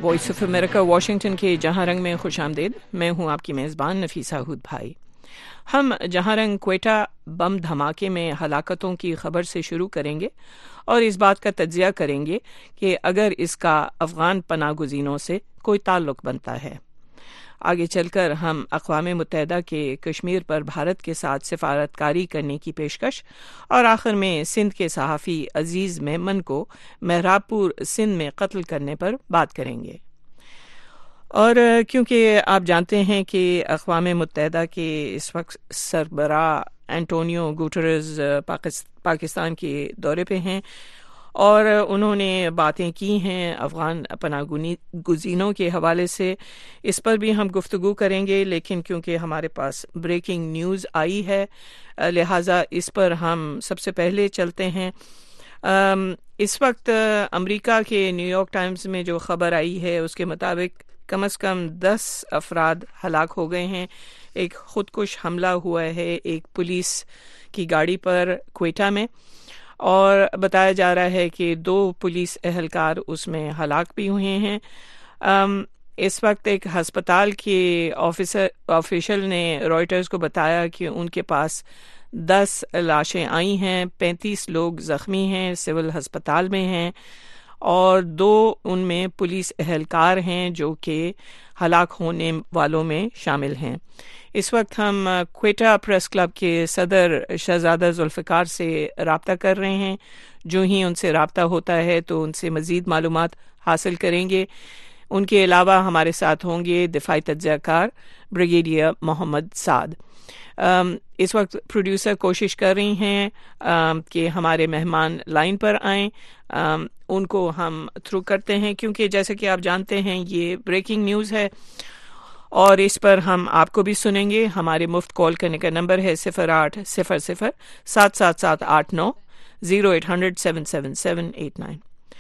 Voice of America Washington کے جہاں رنگ میں خوش آمدید. میں ہوں آپ کی میزبان نفیسہ ہود بھائی. ہم جہاں رنگ کوئٹہ بم دھماکے میں ہلاکتوں کی خبر سے شروع کریں گے اور اس بات کا تجزیہ کریں گے کہ اگر اس کا افغان پناہ گزینوں سے کوئی تعلق بنتا ہے. آگے چل کر ہم اقوام متحدہ کے کشمیر پر بھارت کے ساتھ سفارتکاری کرنے کی پیشکش اور آخر میں سندھ کے صحافی عزیز میمن کو مہراب پور سندھ میں قتل کرنے پر بات کریں گے. اور کیونکہ آپ جانتے ہیں کہ اقوام متحدہ کے اس وقت سربراہ انٹونیو گوٹرز پاکستان کے دورے پہ ہیں اور انہوں نے باتیں کی ہیں افغان پناہ گزینوں کے حوالے سے. اس پر بھی ہم گفتگو کریں گے، لیکن کیونکہ ہمارے پاس بریکنگ نیوز آئی ہے لہٰذا اس پر ہم سب سے پہلے چلتے ہیں. اس وقت امریکہ کے نیو یارک ٹائمز میں جو خبر آئی ہے اس کے مطابق کم از کم 10 افراد ہلاک ہو گئے ہیں. ایک خودکش حملہ ہوا ہے ایک پولیس کی گاڑی پر کوئٹہ میں، اور بتایا جا رہا ہے کہ 2 پولیس اہلکار اس میں ہلاک بھی ہوئے ہیں. اس وقت ایک ہسپتال کے آفیشل نے رائٹرز کو بتایا کہ ان کے پاس 10 لاشیں آئی ہیں، 35 لوگ زخمی ہیں، سول ہسپتال میں ہیں، اور 2 ان میں پولیس اہلکار ہیں جو کہ ہلاک ہونے والوں میں شامل ہیں. اس وقت ہم کوئٹہ پریس کلب کے صدر شہزادہ ذوالفقار سے رابطہ کر رہے ہیں. جو ہی ان سے رابطہ ہوتا ہے تو ان سے مزید معلومات حاصل کریں گے. ان کے علاوہ ہمارے ساتھ ہوں گے دفاعی تجزیہ کار بریگیڈیئر محمد سعد. اس وقت پروڈیوسر کوشش کر رہی ہیں کہ ہمارے مہمان لائن پر آئیں. ان کو ہم تھرو کرتے ہیں کیونکہ جیسے کہ آپ جانتے ہیں یہ بریکنگ نیوز ہے اور اس پر ہم آپ کو بھی سنیں گے. ہمارے مفت کال کرنے کا نمبر ہے 0800 77789 0800-777-89.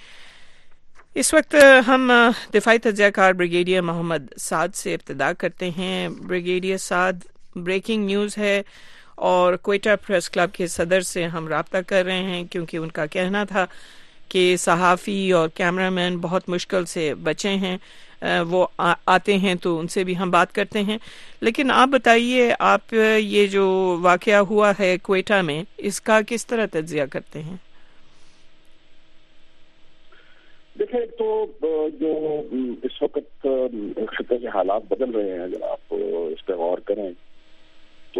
اس وقت ہم دفاعی تجزیہ کار بریگیڈیئر محمد سعد سے ابتدا کرتے ہیں. بریگیڈیئر سعد، بریکنگ نیوز ہے اور کوئٹہ پریس کلب کے صدر سے ہم رابطہ کر رہے ہیں کیونکہ ان کا کہنا تھا کہ صحافی اور کیمرہ مین بہت مشکل سے بچے ہیں. وہ آتے ہیں تو ان سے بھی ہم بات کرتے ہیں. لیکن آپ بتائیے، آپ یہ جو واقعہ ہوا ہے کوئٹہ میں اس کا کس طرح تجزیہ کرتے ہیں؟ دیکھیں تو جو اس وقت خطے کے حالات بدل رہے ہیں، اگر آپ اس پہ غور کریں تو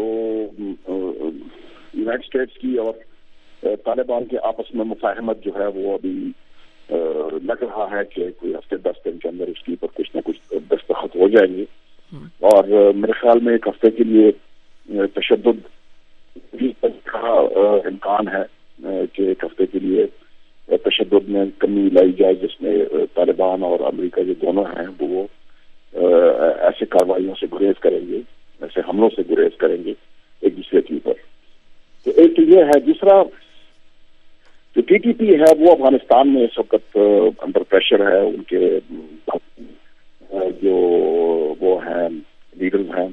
یونائٹڈ اسٹیٹس کی اور طالبان کے آپس میں مفاہمت جو ہے وہ ابھی لگ رہا ہے کہ کوئی ہفتے 10 دن کے اندر اس کے اوپر کچھ نہ کچھ دستخط ہو جائیں گے. اور میرے خیال میں ایک ہفتے کے لیے تشدد کا امکان ہے کہ ایک ہفتے کے لیے تشدد میں کمی لائی جائے جس میں طالبان اور امریکہ جو دونوں ہیں وہ ایسے کارروائیوں سے گریز کریں گے، ایسے حملوں سے گریز کریں گے ایک دوسرے کے اوپر. تو ایک تو یہ ہے. دوسرا جو ٹی ٹی پی ہے وہ افغانستان میں اس وقت انڈر پریشر ہے. ان کے جو وہ ہیں لیڈرز ہیں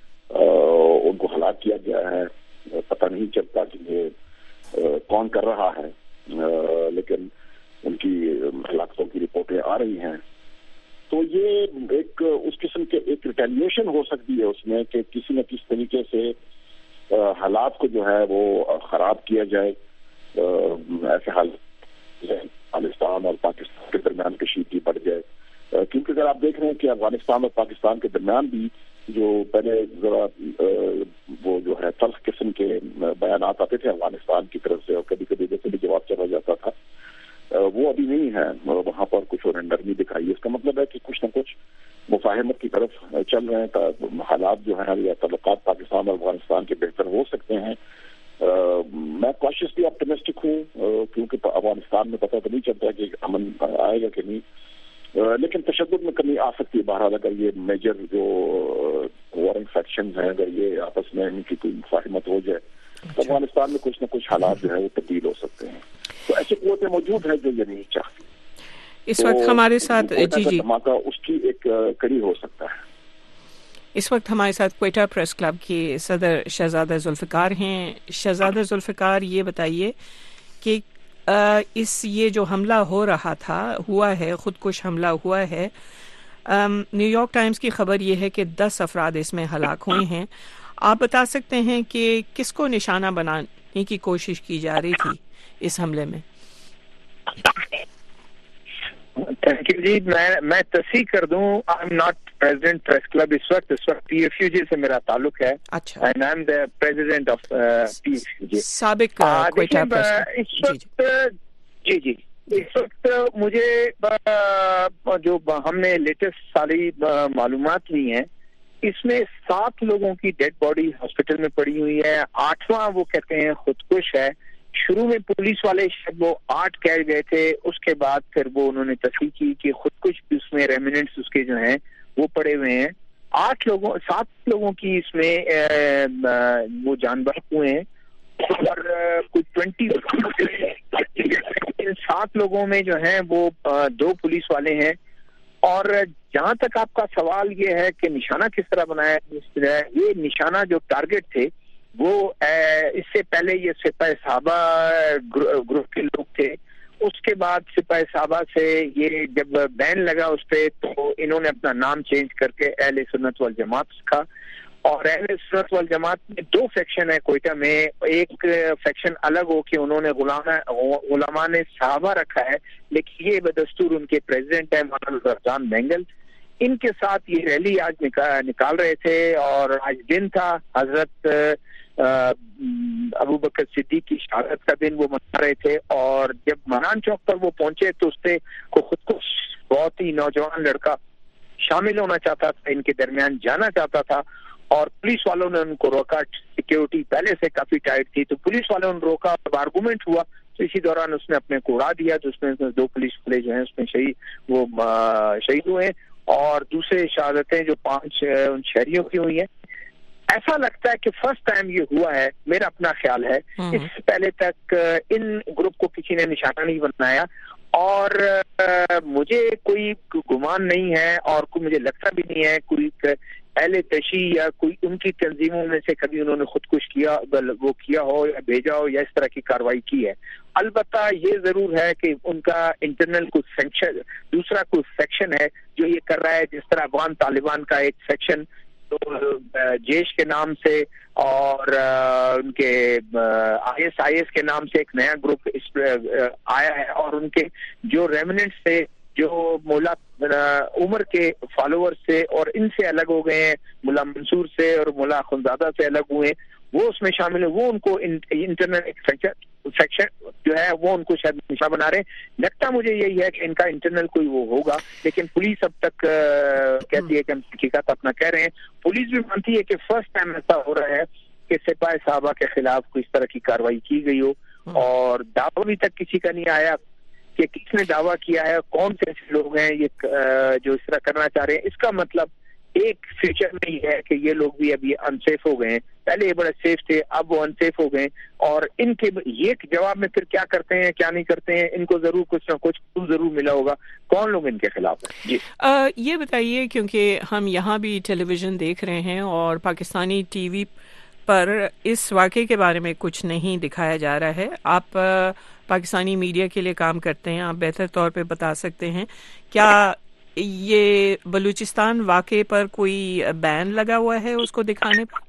ان کو ہلاک کیا گیا ہے. پتہ نہیں چلتا کہ یہ کون کر رہا ہے، لیکن ان کی ہلاکتوں کی رپورٹیں آ رہی ہیں. تو یہ ایک اس قسم کے ایک ریٹیلیشن ہو سکتی ہے اس میں کہ کسی نہ کسی طریقے سے حالات کو جو ہے وہ خراب کیا جائے. ایسے حالات افغانستان اور پاکستان کے درمیان کشیدگی بڑھ جائے، کیونکہ اگر آپ دیکھ رہے ہیں کہ افغانستان اور پاکستان کے درمیان بھی جو پہلے ذرا وہ جو ہے تلخ قسم کے بیانات آتے تھے افغانستان کی طرف سے اور کبھی کبھی جیسے بھی جواب چلا جاتا تھا، وہ ابھی نہیں ہے. وہاں پر کچھ اور نرمی دکھائی. اس کا مطلب ہے کہ کچھ نہ کچھ مفاہمت کی طرف چل رہے ہیں. حالات جو ہیں یا تعلقات پاکستان اور افغانستان کے بہتر ہو سکتے ہیں. میں کاشیسلی آپٹمسٹک ہوں کیونکہ افغانستان میں پتہ تو نہیں چلتا کہ امن آئے گا کہ نہیں، لیکن تشدد میں کمی آ سکتی ہے. بہرحال اگر یہ میجر جو وارنگ فیکشنز ہیں اگر یہ آپس میں ان کی کوئی مفاہمت ہو جائے تو افغانستان میں کچھ نہ کچھ حالات جو ہے وہ تبدیل ہو سکتے ہیں. تو ایسی قوتیں موجود ہیں جو یہ نہیں چاہتی. اس وقت ہمارے ساتھ جی دھماکہ اس کی ایک کڑی ہو سکتا ہے. اس وقت ہمارے ساتھ کوئٹہ پریس کلب کے صدر شہزادہ ذوالفقار ہیں. شہزادہ ذوالفقار، یہ بتائیے کہ اس یہ جو حملہ ہو رہا تھا ہوا ہے، خود کش حملہ ہوا ہے، نیو یارک ٹائمز کی خبر یہ ہے کہ 10 افراد اس میں ہلاک ہوئے ہیں. آپ بتا سکتے ہیں کہ کس کو نشانہ بنانے کی کوشش کی جا رہی تھی اس حملے میں؟ تھینک یو جی. میں تصحیح کر دوں، I am not president press club اس وقت پی ایف یو جی سے میرا تعلق ہے. اچھا، and I am the president of P F U J. سابق کوئٹہ اس وقت جی اس وقت مجھے جو ہم نے لیٹسٹ ساری معلومات لی ہیں، اس میں 7 لوگوں کی ڈیڈ باڈی ہاسپٹل میں پڑی ہوئی ہے. 8واں وہ کہتے ہیں خودکش ہے. شروع میں پولیس والے شاید وہ 8 کہہ گئے تھے، اس کے بعد پھر وہ انہوں نے تصحیح کی کہ خودکش بھی اس میں ریمیننٹس اس کے جو ہیں وہ پڑے ہوئے ہیں. 7 لوگوں کی اس میں وہ جان بحق ہوئے ہیں اور کچھ 20 ان 7 لوگوں میں جو ہیں وہ 2 پولیس والے ہیں. اور جہاں تک آپ کا سوال یہ ہے کہ نشانہ کس طرح بنایا، یہ نشانہ جو ٹارگٹ تھے وہ اس سے پہلے یہ سپاہ صحابہ گروپ کے لوگ تھے. اس کے بعد سپاہ صحابہ سے یہ جب بین لگا اس پہ تو انہوں نے اپنا نام چینج کر کے اہل سنت والجماعت رکھا. اور اہل سنت والجماعت میں 2 فیکشن ہے کوئٹہ میں. ایک فیکشن الگ ہو کہ انہوں نے غلامان صحابہ رکھا ہے، لیکن یہ بدستور ان کے پریزیڈنٹ ہے مولانا رمضان بینگل. ان کے ساتھ یہ ریلی آج نکال رہے تھے اور آج دن تھا حضرت ابو بکر صدیق کی شہادت کا دن، وہ منا رہے تھے. اور جب منان چوک پر وہ پہنچے تو اس پہ خودکش بہت ہی نوجوان لڑکا شامل ہونا چاہتا تھا، ان کے درمیان جانا چاہتا تھا اور پولیس والوں نے ان کو روکا. سیکیورٹی پہلے سے کافی ٹائٹ تھی تو پولیس والوں نے روکا، آرگومنٹ ہوا تو اسی دوران اس نے اپنے کو اڑا دیا. تو اس میں 2 پولیس والے جو ہیں اس میں شہید ہوئے اور دوسرے شہادتیں جو 5 ان شہریوں کی ہوئی ہیں. ایسا لگتا ہے کہ فرسٹ ٹائم یہ ہوا ہے، میرا اپنا خیال ہے. اس سے پہلے تک ان گروپ کو کسی نے نشانہ نہیں بنایا اور مجھے کوئی گمان نہیں ہے اور مجھے لگتا بھی نہیں ہے کوئی اہل تشیع یا کوئی ان کی تنظیموں میں سے کبھی انہوں نے خودکش کیا ہو یا بھیجا ہو یا اس طرح کی کارروائی کی ہے. البتہ یہ ضرور ہے کہ ان کا انٹرنل کچھ سیکشن، دوسرا کوئی سیکشن ہے جو یہ کر رہا ہے، جس طرح افغان طالبان کا ایک سیکشن جیش کے نام سے اور ان کے آئی ایس کے نام سے ایک نیا گروپ آیا ہے اور ان کے جو ریمننٹس تھے جو مولا عمر کے فالوور سے اور ان سے الگ ہو گئے ہیں، مولا منصور سے اور مولا خنزادہ سے الگ ہوئے، وہ اس میں شامل ہیں. وہ ان کو انٹرنل سیکشن جو ہے وہ ان کو شاید نشانہ بنا رہے ہیں. لگتا مجھے یہی ہے کہ ان کا انٹرنل کوئی وہ ہوگا، لیکن پولیس اب تک کہتی ہے کہ ہم حقیقت اپنا کہہ رہے ہیں. پولیس بھی مانتی ہے کہ فرسٹ ٹائم ایسا ہو رہا ہے کہ سپاہ صحابہ کے خلاف کوئی اس طرح کی کارروائی کی گئی ہو اور دعویٰ بھی تک کسی کا نہیں آیا کہ کس نے دعویٰ کیا ہے، کون سے ایسے لوگ ہیں یہ جو اس طرح کرنا چاہ رہے ہیں. اس کا مطلب ایک فیوچر میں یہ ہے کہ یہ لوگ بھی اب یہ انسیف ہو گئے ہیں. پہلے یہ بڑے سیف تھے، اب وہ انسیف ہو گئے اور ان کے یہ جواب میں پھر کیا کرتے ہیں کیا نہیں کرتے ہیں، ان کو ضرور کچھ نہ کچھ ضرور ملا ہوگا کون لوگ ان کے خلاف ہیں. جی یہ بتائیے، کیونکہ ہم یہاں بھی ٹیلی ویژن دیکھ رہے ہیں اور پاکستانی ٹی وی پر اس واقعے کے بارے میں کچھ نہیں دکھایا جا رہا ہے. آپ پاکستانی میڈیا کے لیے کام کرتے ہیں، آپ بہتر طور پہ بتا سکتے ہیں کیا یہ بلوچستان واقعے پر کوئی بین لگا ہوا ہے اس کو دکھانے پر؟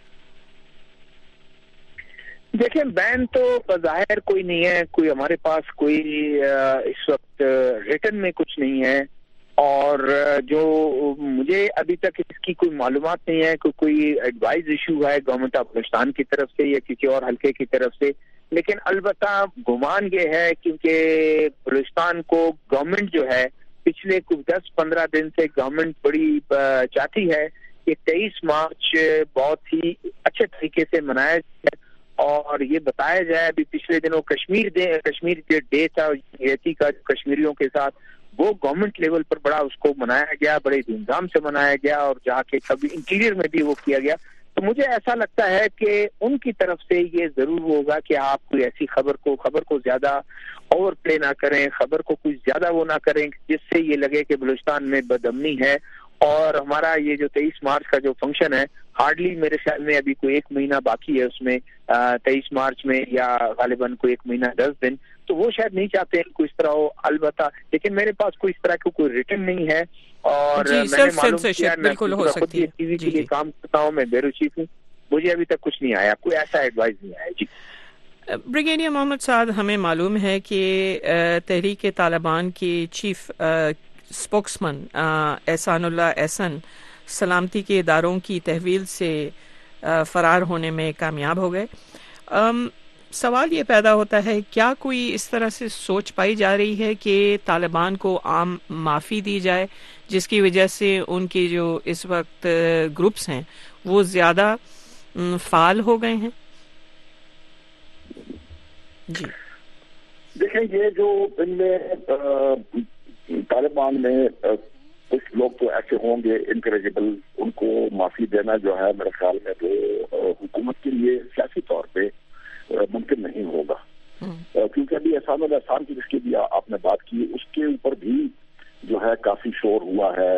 دیکھیں، بین تو بظاہر کوئی نہیں ہے، کوئی ہمارے پاس کوئی اس وقت ریٹن میں کچھ نہیں ہے اور جو مجھے ابھی تک اس کی کوئی معلومات نہیں ہے کہ کوئی ایڈوائز ایشو ہے گورنمنٹ آف بلوچستان کی طرف سے یا کسی اور حلقے کی طرف سے. لیکن البتہ گمان یہ ہے کیونکہ بلوچستان کو گورنمنٹ جو ہے پچھلے کچھ 10-15 دن سے گورنمنٹ بڑی چاہتی ہے کہ 23 مارچ بہت ہی اچھے طریقے سے منایا جائے اور یہ بتایا جائے. ابھی پچھلے دنوں کشمیر جو ڈے تھا یکجہتی کا کشمیریوں کے ساتھ، وہ گورنمنٹ لیول پر بڑا اس کو منایا گیا، بڑے دھوم دھام سے منایا گیا اور جا کے کبھی انٹیریئر میں بھی وہ کیا گیا. تو مجھے ایسا لگتا ہے کہ ان کی طرف سے یہ ضرور ہوگا کہ آپ کوئی ایسی خبر کو زیادہ اوور پلے نہ کریں، خبر کو کچھ زیادہ وہ نہ کریں جس سے یہ لگے کہ بلوچستان میں بدامنی ہے اور ہمارا یہ جو 23 مارچ کا جو فنکشن ہے ہارڈلی میرے خیال میں ابھی کوئی 1 مہینہ باقی ہے اس میں 23 مارچ میں، یا غالباً کوئی 1 مہینہ 10 دن، تو وہ شاید نہیں چاہتے ہیں کوئی اس طرح ہو، البتہ لیکن میرے پاس کوئی اس طرح کا کوئی ریٹن نہیں ہے، اور میں نے معلوم کیا میں خود یہ ٹی وی کے لیے کام کرتا ہوں، میں بیورو چیف ہوں، مجھے ابھی تک کچھ نہیں آیا، کوئی ایسا ایڈوائز نہیں آیا. جی بریگیڈیئر محمد سعد، ہمیں معلوم ہے کہ تحریک طالبان کے چیف اسپوکسمن احسان اللہ احسن سلامتی کے اداروں کی تحویل سے فرار ہونے میں کامیاب ہو گئے. سوال یہ پیدا ہوتا ہے، کیا کوئی اس طرح سے سوچ پائی جا رہی ہے کہ طالبان کو عام معافی دی جائے جس کی وجہ سے ان کے جو اس وقت گروپس ہیں وہ زیادہ فعال ہو گئے ہیں؟ جی دیکھیں، یہ جو ان میں طالبان میں کچھ لوگ تو ایسے ہوں گے انکریجبل، ان کو معافی دینا جو ہے میرے خیال میں تو حکومت کے لیے سیاسی طور پہ ممکن نہیں ہوگا، کیونکہ ابھی احسان الاحسان کی جس کی بھی آپ نے بات کی، اس کے اوپر بھی جو ہے کافی شور ہوا ہے،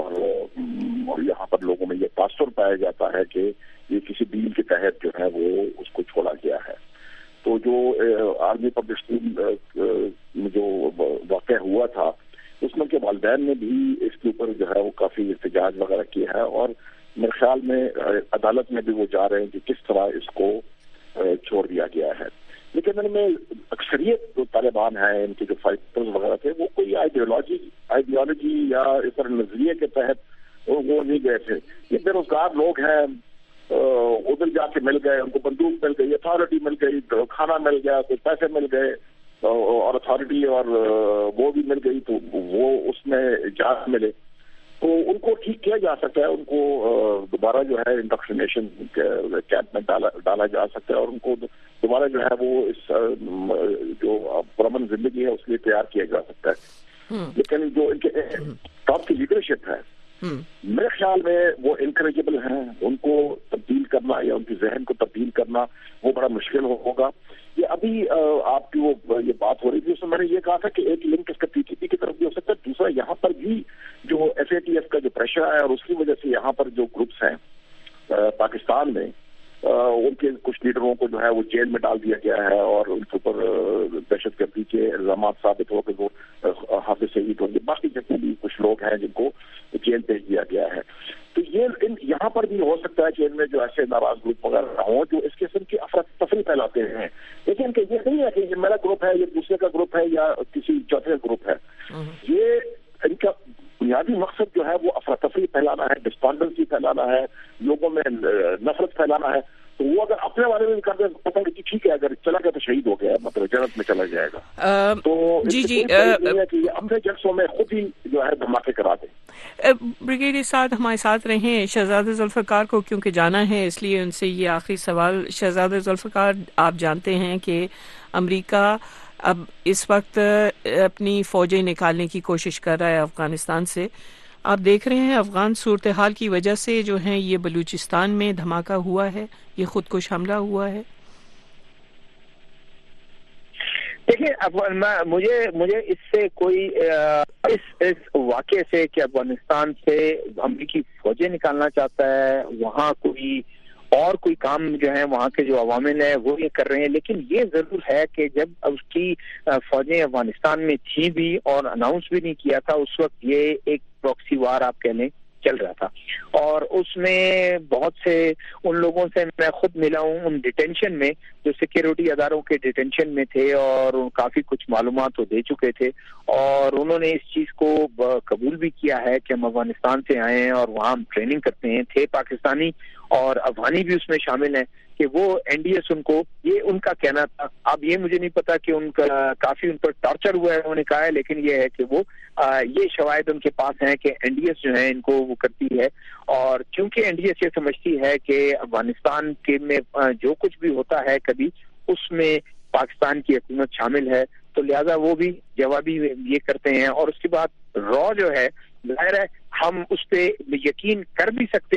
اور یہاں پر لوگوں میں یہ تاثر پایا جاتا ہے کہ یہ کسی ڈیل کے تحت جو ہے وہ اس کو چھوڑا گیا ہے. تو جو آرمی پبلک اسکول جو واقع ہوا تھا اس میں کے والدین نے بھی اس کے اوپر جو ہے وہ کافی احتجاج وغیرہ کیا ہے، اور میرے خیال میں عدالت میں بھی وہ جا رہے ہیں کہ کس طرح اس کو چھوڑ دیا گیا ہے. لیکن ان میں اکثریت جو طالبان ہیں، ان کے جو فائٹرز وغیرہ تھے، وہ کوئی آئیڈیالوجی یا اس طرح نظریے کے تحت وہ نہیں گئے تھے. یہ بے روزگار لوگ ہیں، ادھر جا کے مل گئے، ان کو بندوق مل گئی، اتھارٹی مل گئی، کھانا مل گیا، کچھ پیسے مل گئے اور اتھارٹی اور وہ بھی مل گئی، تو وہ اس میں جان ملے تو ان کو ٹھیک کیا جا سکتا ہے، ان کو دوبارہ جو ہے انڈکشنیشن کیمپ میں ڈالا جا سکتا ہے، اور ان کو دوبارہ جو ہے وہ اس جو پرامن زندگی ہے اس کے لیے تیار کیا جا سکتا ہے. لیکن جو ان کے ٹاپ کی لیڈرشپ ہے میرے خیال میں وہ انکریجبل ہیں، ان کو تبدیل کرنا یا ان کی ذہن کو تبدیل کرنا وہ بڑا مشکل ہوگا. یہ ابھی آپ کی وہ یہ بات ہو رہی تھی، اس میں نے یہ کہا تھا کہ ایک لنک اس کا پی ٹی پی کی طرف بھی ہو سکتا ہے، دوسرا یہاں پر بھی جو ایف اے ٹی ایف کا جو پریشر ہے اور اس کی وجہ سے یہاں پر جو گروپس ہیں پاکستان میں ان کے کچھ لیڈروں کو جو ہے وہ جیل میں ڈال دیا گیا ہے، اور ان کے اوپر دہشت گردی کے الزامات ثابت ہو کے وہ حافظ سعید ہوں گے، باقی جتنے بھی کچھ لوگ ہیں جن کو جیل بھیج دیا گیا ہے. تو یہ یہاں پر بھی ہو سکتا ہے کہ ان میں جو ایسے ناراض گروپ وغیرہ ہوں جو اس قسم کی افراتفری پھیلاتے ہیں، لیکن کہ یہ نہیں ہے کہ یہ میرا گروپ ہے، یہ دوسرے کا گروپ ہے یا کسی چوتھے گروپ ہے. یہ ان کا بنیادی مقصد جو ہے وہ افراتفری پھیلانا ہے، ڈسپانڈنسی پھیلانا ہے، لوگوں میں نفرت پھیلانا ہے. تو وہ اگر اپنے بارے میں بھی کر دیں پتہ کہ ٹھیک ہے، اگر چلا گیا تو شہید ہو گیا، مطلب جنت میں چلا جائے گا. تو جی نہیں ہے کہ یہ اپنے جلسوں میں خود ہی جو ہے دھماکے کرا دیں. بریگیڈیئر صاحب ہمارے ساتھ رہیں. شہزادہ ذوالفقار کو کیونکہ جانا ہے اس لیے ان سے یہ آخری سوال. شہزادہ ذوالفقار، آپ جانتے ہیں کہ امریکہ اب اس وقت اپنی فوجیں نکالنے کی کوشش کر رہا ہے افغانستان سے. آپ دیکھ رہے ہیں افغان صورتحال کی وجہ سے جو ہے یہ بلوچستان میں دھماکہ ہوا ہے، یہ خودکش حملہ ہوا ہے. دیکھیں، مجھے اس سے کوئی اس واقعے سے کہ افغانستان سے امریکی فوجیں نکالنا چاہتا ہے، وہاں کوئی کام جو ہے وہاں کے جو عوامل ہیں وہ یہ کر رہے ہیں. لیکن یہ ضرور ہے کہ جب اس کی فوجیں افغانستان میں تھیں بھی اور اناؤنس بھی نہیں کیا تھا، اس وقت یہ ایک پراکسی وار آپ کہہ لیں چل رہا تھا، اور اس میں بہت سے ان لوگوں سے میں خود ملا ہوں ان ڈیٹینشن میں جو سیکیورٹی اداروں کے ڈیٹینشن میں تھے، اور کافی کچھ معلومات وہ دے چکے تھے، اور انہوں نے اس چیز کو قبول بھی کیا ہے کہ ہم افغانستان سے آئے ہیں اور وہاں ہم ٹریننگ کرتے ہیں. تھے پاکستانی اور افغانی بھی اس میں شامل ہیں کہ وہ این ڈی ایس ان کو، یہ ان کا کہنا تھا. اب یہ مجھے نہیں پتا کہ ان کا کافی ان پر ٹارچر ہوا ہے انہوں نے کہا ہے، لیکن یہ ہے کہ وہ یہ شواہد ان کے پاس ہیں کہ این ڈی ایس جو ہے ان کو وہ کرتی ہے. اور کیونکہ این ڈی ایس یہ سمجھتی ہے کہ افغانستان کے میں جو کچھ بھی ہوتا ہے کبھی اس میں پاکستان کی حکومت شامل ہے، تو لہذا وہ بھی جوابی یہ کرتے ہیں. اور اس کے بعد رو جو ہے ظاہر ہے ہم اس پہ یقین کر بھی سکتے ہیں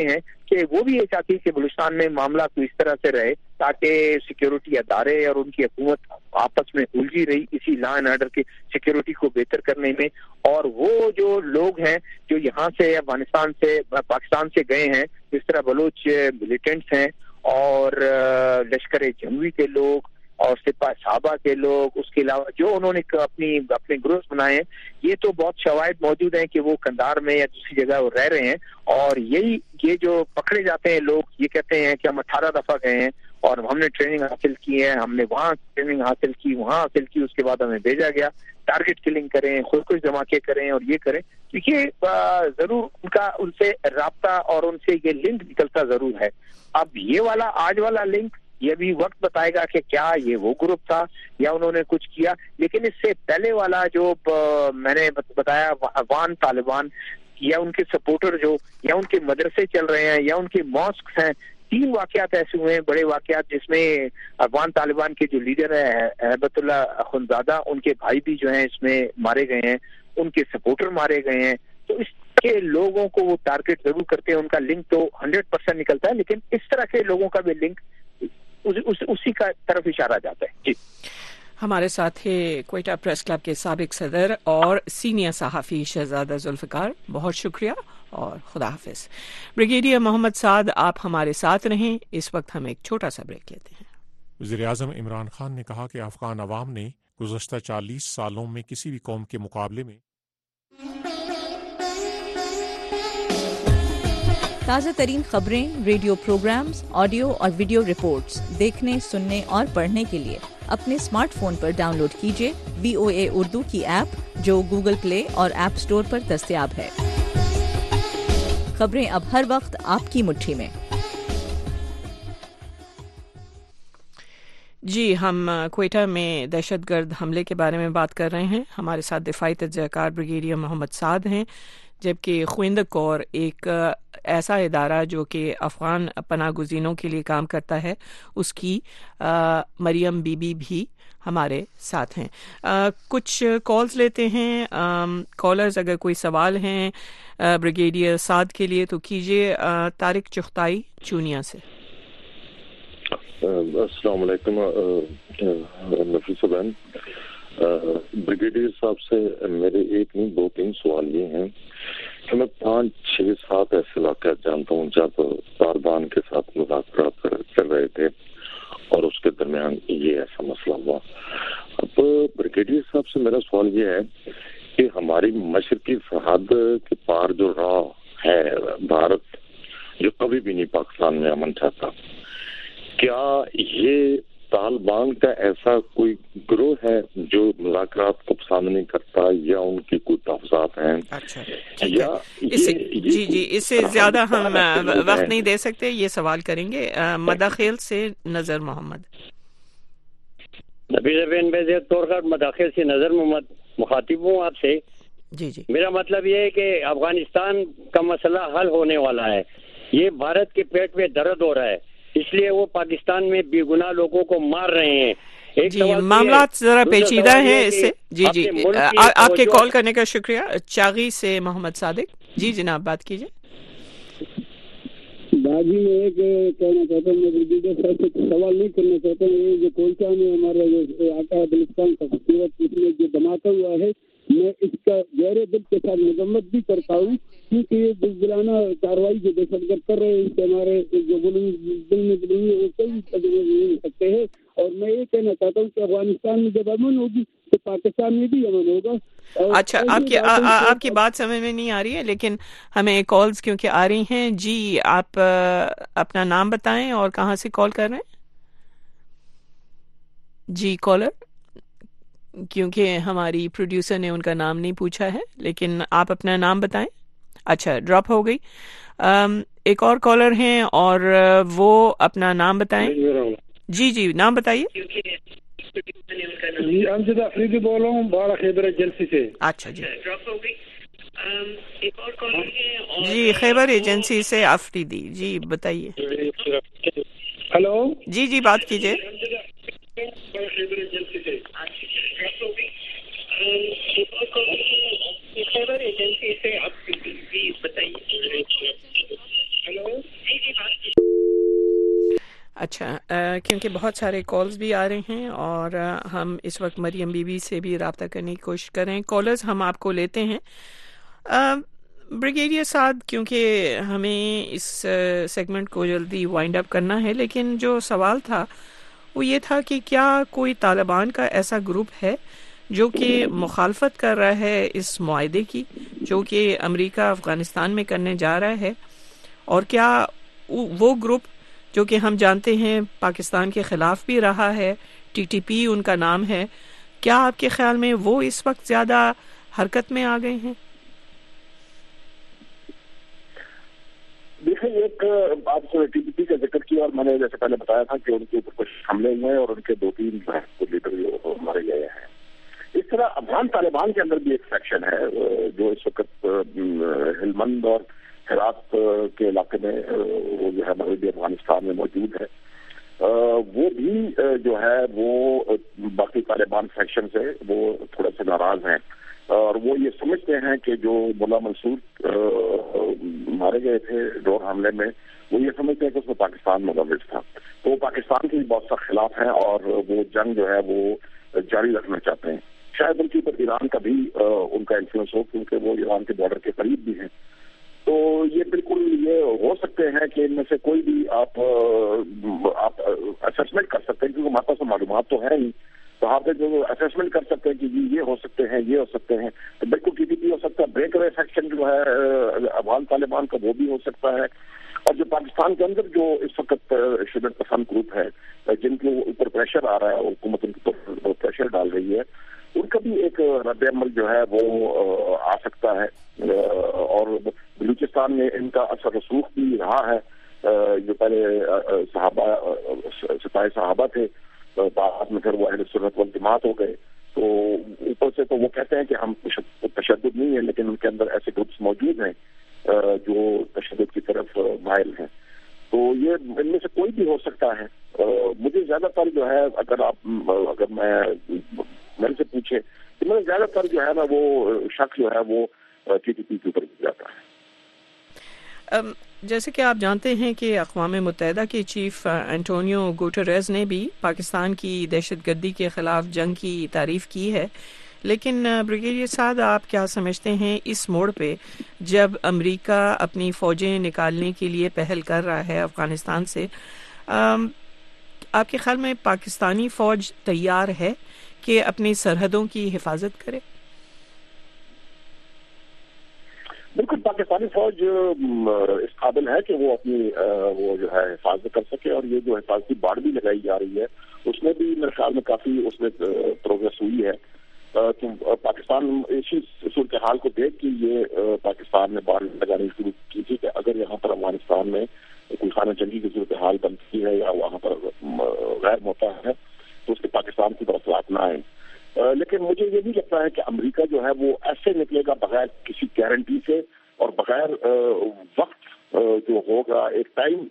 کہ وہ بھی یہ چاہتی ہے کہ بلوچستان میں معاملہ تو اس طرح سے رہے تاکہ سیکیورٹی ادارے اور ان کی حکومت آپس میں الجھی رہی اسی لا اینڈ آرڈر کی سیکیورٹی کو بہتر کرنے میں. اور وہ جو لوگ ہیں جو یہاں سے افغانستان سے پاکستان سے گئے ہیں, جس طرح بلوچ ملیٹنٹس ہیں اور لشکر جموی کے لوگ اور سپاہ صحابہ کے لوگ, اس کے علاوہ جو انہوں نے اپنے گروہs بنائے ہیں, یہ تو بہت شواہد موجود ہیں کہ وہ کندھار میں یا دوسری جگہ وہ رہ رہے ہیں. اور یہ جو پکڑے جاتے ہیں لوگ یہ کہتے ہیں کہ ہم 18 دفعہ گئے ہیں اور ہم نے ٹریننگ حاصل کی ہے, ہم نے وہاں ٹریننگ حاصل کی, وہاں حاصل کی, اس کے بعد ہمیں بھیجا گیا ٹارگٹ کلنگ کریں, خودکش دھماکے کریں اور یہ کریں. کیونکہ ضرور ان سے رابطہ اور ان سے یہ لنک نکلتا ضرور ہے. اب یہ والا آج والا لنک یہ بھی وقت بتائے گا کہ کیا یہ وہ گروپ تھا یا انہوں نے کچھ کیا. لیکن اس سے پہلے والا جو میں نے بتایا افغان طالبان یا ان کے سپورٹر جو یا ان کے مدرسے چل رہے ہیں یا ان کے ماسکس ہیں, 3 واقعات ایسے ہوئے ہیں بڑے واقعات جس میں افغان طالبان کے جو لیڈر ہیں ہیبت اللہ اخندزادہ, ان کے بھائی بھی جو ہیں اس میں مارے گئے ہیں, ان کے سپورٹر مارے گئے ہیں. تو اس کے لوگوں کو وہ ٹارگٹ ضرور کرتے ہیں, ان کا لنک تو 100% نکلتا ہے, لیکن اس طرح کے لوگوں کا بھی لنک اسی کا طرف اشارہ جاتا ہے. جی ہمارے ساتھ ہے کوئٹہ پریس کلب کے سابق صدر اور سینئر صحافی شہزادہ ذوالفقار, بہت شکریہ اور خدا حافظ. بریگیڈیئر محمد سعد, آپ ہمارے ساتھ رہیں, اس وقت ہم ایک چھوٹا سا بریک لیتے ہیں. وزیر اعظم عمران خان نے کہا کہ افغان عوام نے گزشتہ 40 سالوں میں کسی بھی قوم کے مقابلے میں تازہ ترین خبریں, ریڈیو پروگرامز, آڈیو اور ویڈیو رپورٹس دیکھنے, سننے اور پڑھنے کے لیے اپنے اسمارٹ فون پر ڈاؤن لوڈ کیجیے VOA اردو کی ایپ جو گوگل پلے اور ایپ اسٹور پر دستیاب ہے. خبریں اب ہر وقت آپ کی مٹھی میں. جی, ہم کوئٹہ میں دہشت گرد حملے کے بارے میں بات کر رہے ہیں. ہمارے ساتھ دفاعی تجزیہ کار بریگیڈیئر محمد سعد ہیں, جبکہ خویندہ کور ایک ایسا ادارہ جو کہ افغان پناہ گزینوں کے لیے کام کرتا ہے, اس کی مریم بی بی بھی ہمارے ساتھ ہیں. کچھ کالز لیتے ہیں. کالرز اگر کوئی سوال ہیں بریگیڈیئر سعد کے لیے تو کیجیے. طارق چغتائی چونیا سے. السلام علیکم نفیسہ بہن. بریگیڈیئر صاحب سے میرے ایک نہیں 2-3 سوال یہ ہیں کہ میں 5-6-7 ایسے واقعات جانتا ہوں جب طالبان کے ساتھ مذاکرات کر رہے تھے اور اس کے درمیان یہ ایسا مسئلہ ہوا. اب بریگیڈیئر صاحب سے میرا سوال یہ ہے کہ ہماری مشرقی سرحد کے پار جو راہ ہے بھارت, جو کبھی بھی نہیں پاکستان میں امن چاہتا, کیا یہ طالبان کا ایسا کوئی گروہ ہے جو مذاکرات کو پسند نہیں کرتا یا ان کی کوئی تحفظات ہیں؟ اچھا, جی اس سے زیادہ ہم وقت نہیں دے سکتے, یہ سوال کریں گے. مداخل سے نظر محمد. نبی زبین بے طور پر مداخل سے نظر محمد مخاطب ہوں آپ سے. جی میرا مطلب یہ ہے کہ افغانستان کا مسئلہ حل ہونے والا ہے. یہ بھارت کے پیٹ میں درد ہو رہا ہے, اس لیے وہ پاکستان میں بے گناہ لوگوں کو مار رہے ہیں. جی معاملات ذرا پیچیدہ ہیں اس سے. جی آپ کے کال کرنے کا شکریہ. چاغی سے محمد صادق. جی جناب بات کیجیے. باجی میں ایک کہنا چاہتا ہوں, میں بریگیڈیئر صاحب سے سوال نہیں کرنا چاہتا ہوں. یہ جو کوئٹہ میں ہمارا جو آقا بلوچستان کا خوبصورت اس میں جو دھماکہ ہوا ہے, میں اس کا گہرے دل کے ساتھ مذمت بھی کرتا ہوں, کیونکہ یہ بزدلانہ کارروائی جو دہشت گرد کر رہے ہیں اس سے ہمارے جو دل میں دلی ہے وہ کئی تجربے نہیں ہو سکتے ہیں. اور میں یہ کہنا چاہتا ہوں کہ افغانستان میں جب امن ہوگی تو پاکستان میں بھی امن ہوگا. اچھا, آپ کی بات سمجھ میں نہیں آ رہی ہے, لیکن ہمیں کالز کیونکہ آ رہی ہیں. جی آپ اپنا نام بتائیں اور کہاں سے کال کر رہے ہیں. جی کالر, کیونکہ ہماری پروڈیوسر نے ان کا نام نہیں پوچھا ہے, لیکن آپ اپنا نام بتائیں. اچھا ڈراپ ہو گئی. ایک اور کالر ہیں اور وہ اپنا نام بتائیں. جی نام بتائیے. جی امجد افریدی بول رہا ہوں باڑہ خیبر ایجنسی سے. اچھا جی جی خیبر ایجنسی سے افریدی. جی بتائیے. ہلو جی بات کیجیے. اچھا کیونکہ بہت سارے کالز بھی آ رہے ہیں اور ہم اس وقت مریم بی بی سے بھی رابطہ کرنے کی کوشش کر رہے ہیں. کالرز ہم آپ کو لیتے ہیں. بریگیڈیئر سعد, کیونکہ ہمیں اس سیگمنٹ کو جلدی وائنڈ اپ کرنا ہے, لیکن جو سوال تھا وہ یہ تھا کہ کیا کوئی طالبان کا ایسا گروپ ہے جو کہ مخالفت کر رہا ہے اس معاہدے کی جو کہ امریکہ افغانستان میں کرنے جا رہا ہے, اور کیا وہ گروپ جو کہ ہم جانتے ہیں پاکستان کے خلاف بھی رہا ہے, ٹی ٹی پی ان کا نام ہے, کیا آپ کے خیال میں وہ اس وقت زیادہ حرکت میں آ گئے ہیں؟ دیکھیں, ایک آپ ٹی پی پی کا ذکر کیا اور میں نے جیسے پہلے بتایا تھا کہ ان کے اوپر کچھ حملے ہوئے اور ان کے 2-3 لیڈر مارے گئے ہیں. اس طرح افغان طالبان کے اندر بھی ایک فیکشن ہے جو اس وقت ہلمند اور ہرات کے علاقے میں وہ جو ہے مغربی افغانستان میں موجود ہے. وہ بھی جو ہے وہ باقی طالبان فیکشن سے وہ تھوڑے سے ناراض ہیں اور وہ یہ سمجھتے ہیں کہ جو ملا منصور مارے گئے تھے ڈرون حملے میں, وہ یہ سمجھتے ہیں کہ اس میں پاکستان ملوث تھا. تو وہ پاکستان کے بہت سخت خلاف ہیں اور وہ جنگ جو ہے وہ جاری رکھنا چاہتے ہیں. شاید ان کے اوپر ایران کا بھی ان کا انفلوئنس ہو کیونکہ وہ ایران کے بارڈر کے قریب بھی ہیں. تو یہ بالکل یہ ہو سکتے ہیں کہ ان میں سے کوئی بھی آپ اسسمنٹ کر سکتے ہیں, کیونکہ ہمارے پاس معلومات تو ہے ہی, تو آپ جو اسسمنٹ کر سکتے ہیں کہ جی یہ ہو سکتے ہیں, یہ ہو سکتے ہیں. تو بالکل ٹی ٹی پی ہو سکتا ہے, بریک اوے سیکشن جو ہے افغان طالبان کا وہ بھی ہو سکتا ہے, اور جو پاکستان کے اندر جو اس وقت شدت پسند گروپ ہے جن کے اوپر پریشر آ رہا ہے, حکومت ان کے اوپر پریشر ڈال رہی ہے, ان کا بھی ایک رد عمل جو ہے وہ آ سکتا ہے. اور بلوچستان میں ان کا اثر رسوخ بھی رہا ہے. جو پہلے سپاہی صحابہ تھے, بعد میں پھر وہ اہل سنت والجماعت ہو گئے. تو اوپر سے تو وہ کہتے ہیں کہ ہم تشدد نہیں ہے, لیکن ان کے اندر ایسے گروپس موجود ہیں جو تشدد کی طرف مائل ہیں. تو یہ ان میں سے کوئی بھی ہو سکتا ہے. مجھے زیادہ تر جو ہے اگر میں میرے سے پوچھے تو میں زیادہ تر جو ہے نا وہ شک جو ہے وہ ٹی ٹی پی کے اوپر جاتا ہے. جیسے کہ آپ جانتے ہیں کہ اقوام متحدہ کے چیف انٹونیو گوٹریز نے بھی پاکستان کی دہشت گردی کے خلاف جنگ کی تعریف کی ہے, لیکن بریگیڈیئر سعد آپ کیا سمجھتے ہیں اس موڑ پہ جب امریکہ اپنی فوجیں نکالنے کے لیے پہل کر رہا ہے افغانستان سے, آپ کے خیال میں پاکستانی فوج تیار ہے کہ اپنی سرحدوں کی حفاظت کرے؟ بالکل, پاکستانی فوج اس قابل ہے کہ وہ اپنی وہ جو ہے حفاظت کر سکے, اور یہ جو حفاظتی باڑ بھی لگائی جا رہی ہے اس میں بھی میرے خیال میں کافی اس میں پروگرس ہوئی ہے. تو پاکستان اسی صورتحال کو دیکھ کے یہ پاکستان نے باڑ لگانی شروع کی تھی کہ اگر یہاں پر افغانستان میں کوئی خانہ جنگی کی صورتحال بنتی ہے یا وہاں پر غیر محتاط ہے تو اس کے پاکستان کی طرف نہ آئیں. لیکن مجھے یہ بھی لگتا ہے کہ امریکہ جو ہے وہ ایسے نکلے گا بغیر کسی گارنٹی سے اور بغیر وقت جو ہوگا, ایک ٹائم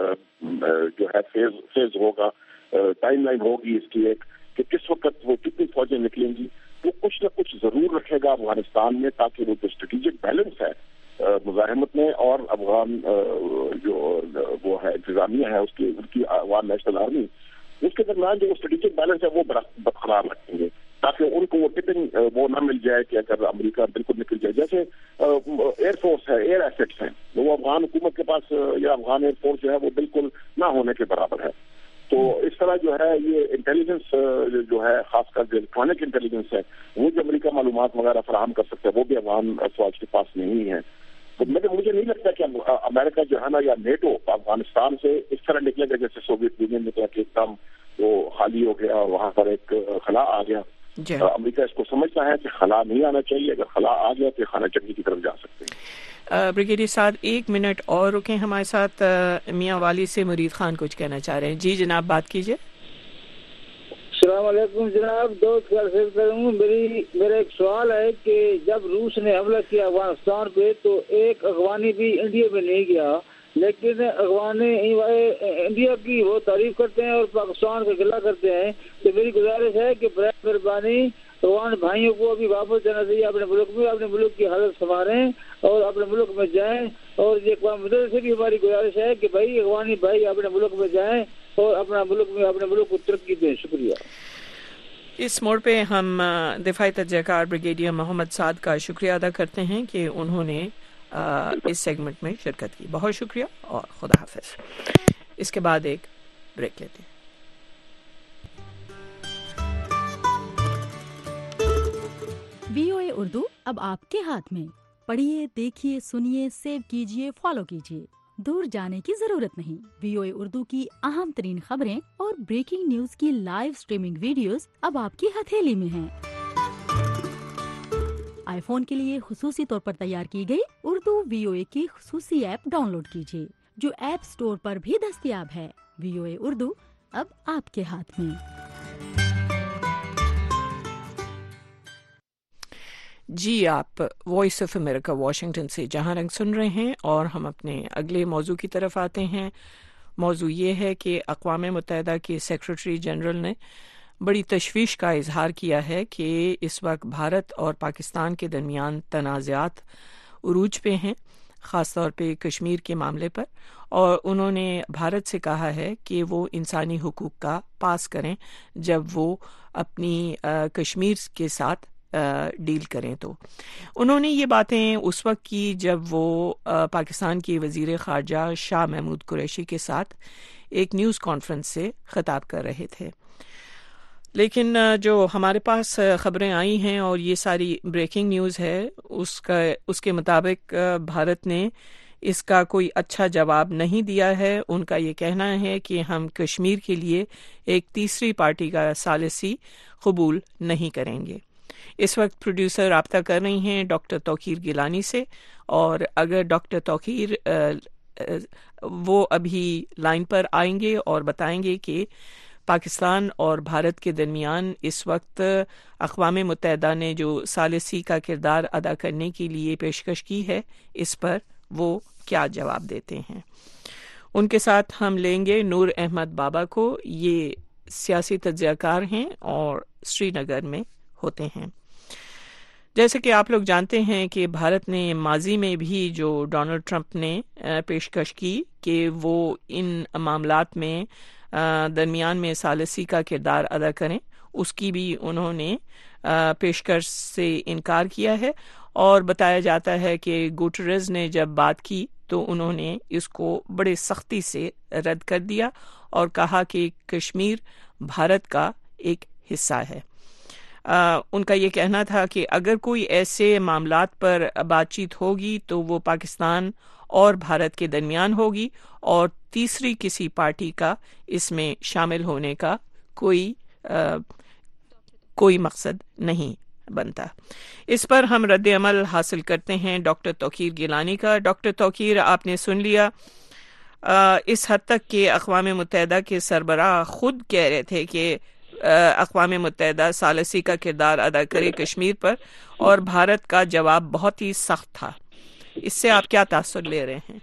جو ہے فیز ہوگا, ٹائم لائن ہوگی اس کی ایک کہ کس وقت وہ کتنی فوجیں نکلیں گی. وہ کچھ نہ کچھ ضرور رکھے گا افغانستان میں تاکہ وہ جو اسٹریٹجک بیلنس ہے مزاحمت میں اور افغان جو وہ ہے انتظامیہ ہے اس کی افغان نیشنل آرمی, اس کے درمیان جو اسٹریٹجک بیلنس ہے وہ برقرار رکھیں گے تاکہ ان کو وہ ٹپنگ وہ نہ مل جائے کہ اگر امریکہ بالکل نکل جائے. جیسے ایئر فورس ہے, ایئر ایسٹس ہیں, وہ افغان حکومت کے پاس یا افغان ایئر فورس جو ہے وہ بالکل نہ ہونے کے برابر ہے. تو اس طرح جو ہے یہ انٹیلیجنس جو ہے خاص کر جو الیکٹرانک انٹیلیجنس ہے وہ جو امریکہ معلومات وغیرہ فراہم کر سکتا ہے وہ بھی افغان فوج کے پاس نہیں ہے. تو مجھے نہیں لگتا کہ امریکہ جو ہے نا یا نیٹو افغانستان سے اس طرح نکلے گا جیسے سوویت یونین نکلا کہ ایک دم وہ خالی ہو گیا اور وہاں پر ایک خلا آ گیا. امریکہ اس کو سمجھتا ہے کہ خلا نہیں آنا چاہیے, اگر خلا آ گیا تو خانہ جنگی کی طرف جا سکتے ہیں. بریگیڈیئر صاحب 1 منٹ اور رکیں, ہمارے ساتھ میاں والی سے مرید خان کچھ کہنا چاہ رہے ہیں. جی جناب بات کیجیے. السلام علیکم جناب, دوست کا عرض کروں. میرا ایک سوال ہے کہ جب روس نے حملہ کیا افغانستان پہ تو ایک افغانی بھی انڈیا میں نہیں گیا, لیکن افغان انڈیا کی وہ تعریف کرتے ہیں اور پاکستان کا گلہ کرتے ہیں. تو میری گزارش ہے کہ برائے مہربانی افغان بھائیوں کو ابھی واپس جانا چاہیے اپنے ملک میں, اپنے ملک کی حالت سنواریں اور اپنے ملک میں جائیں. اور یہ اقوام متحدہ سے بھی ہماری گزارش ہے کہ بھائی افغانی بھائی اپنے ملک میں جائیں اور اپنا ملک کو ترقی دیں. شکریہ. اس موڑ پہ ہم دفاعی تجزیہ کار بریگیڈیئر محمد سعد کا شکریہ ادا کرتے ہیں کہ انہوں نے اس سیگمنٹ میں شرکت کی. بہت شکریہ اور خدا حافظ. اس کے بعد ایک بریک لیتے ہیں. VOA اردو اب آپ کے ہاتھ میں. پڑھیے، دیکھیے، سنیے، سیو کیجیے، فالو کیجیے. دور جانے کی ضرورت نہیں. VOA اردو کی اہم ترین خبریں اور بریکنگ نیوز کی لائیو سٹریمنگ ویڈیوز اب آپ کی ہتھیلی میں ہیں. آئی فون کے لیے خصوصی طور پر تیار کی گئی اردو VOA کی خصوصی ایپ ڈاؤن لوڈ کیجیے جو ایپ سٹور پر بھی دستیاب ہے. VOA اردو اب آپ کے ہاتھ میں. جی، آپ وائس آف امریکہ واشنگٹن سے جہاں رنگ سن رہے ہیں اور ہم اپنے اگلے موضوع کی طرف آتے ہیں. موضوع یہ ہے کہ اقوام متحدہ کے سیکرٹری جنرل نے بڑی تشویش کا اظہار کیا ہے کہ اس وقت بھارت اور پاکستان کے درمیان تنازعات عروج پہ ہیں، خاص طور پہ کشمیر کے معاملے پر، اور انہوں نے بھارت سے کہا ہے کہ وہ انسانی حقوق کا پاس کریں جب وہ اپنی کشمیر کے ساتھ ڈیل کریں. تو انہوں نے یہ باتیں اس وقت کی جب وہ پاکستان کی وزیر خارجہ شاہ محمود قریشی کے ساتھ ایک نیوز کانفرنس سے خطاب کر رہے تھے. لیکن جو ہمارے پاس خبریں آئی ہیں اور یہ ساری بریکنگ نیوز ہے، اس کے مطابق بھارت نے اس کا کوئی اچھا جواب نہیں دیا ہے. ان کا یہ کہنا ہے کہ ہم کشمیر کے لیے ایک تیسری پارٹی کا ثالثی قبول نہیں کریں گے. اس وقت پروڈیوسر رابطہ کر رہی ہیں ڈاکٹر توقیر گیلانی سے، اور اگر ڈاکٹر توقیر وہ ابھی لائن پر آئیں گے اور بتائیں گے کہ پاکستان اور بھارت کے درمیان اس وقت اقوام متحدہ نے جو ثالثی کا کردار ادا کرنے کے لیے پیشکش کی ہے، اس پر وہ کیا جواب دیتے ہیں. ان کے ساتھ ہم لیں گے نور احمد بابا کو. یہ سیاسی تجزیہ کار ہیں اور سری نگر میں ہوتے ہیں. جیسے کہ آپ لوگ جانتے ہیں کہ بھارت نے ماضی میں بھی جو ڈونلڈ ٹرمپ نے پیشکش کی کہ وہ ان معاملات میں درمیان میں ثالثی کا کردار ادا کریں، اس کی بھی انہوں نے پیشکش سے انکار کیا ہے. اور بتایا جاتا ہے کہ گوٹریز نے جب بات کی تو انہوں نے اس کو بڑے سختی سے رد کر دیا اور کہا کہ کشمیر بھارت کا ایک حصہ ہے. ان کا یہ کہنا تھا کہ اگر کوئی ایسے معاملات پر بات چیت ہوگی تو وہ پاکستان اور بھارت کے درمیان ہوگی اور تیسری کسی پارٹی کا اس میں شامل ہونے کا کوئی مقصد نہیں بنتا. اس پر ہم رد عمل حاصل کرتے ہیں ڈاکٹر توقیر گیلانی کا. ڈاکٹر توقیر، آپ نے سن لیا اس حد تک کہ اقوام متحدہ کے سربراہ خود کہہ رہے تھے کہ اقوام متحدہ ثالثی کا کردار ادا کرے کشمیر پر، اور بھارت کا جواب بہت ہی سخت تھا. اس سے آپ کیا تاثر لے رہے ہیں؟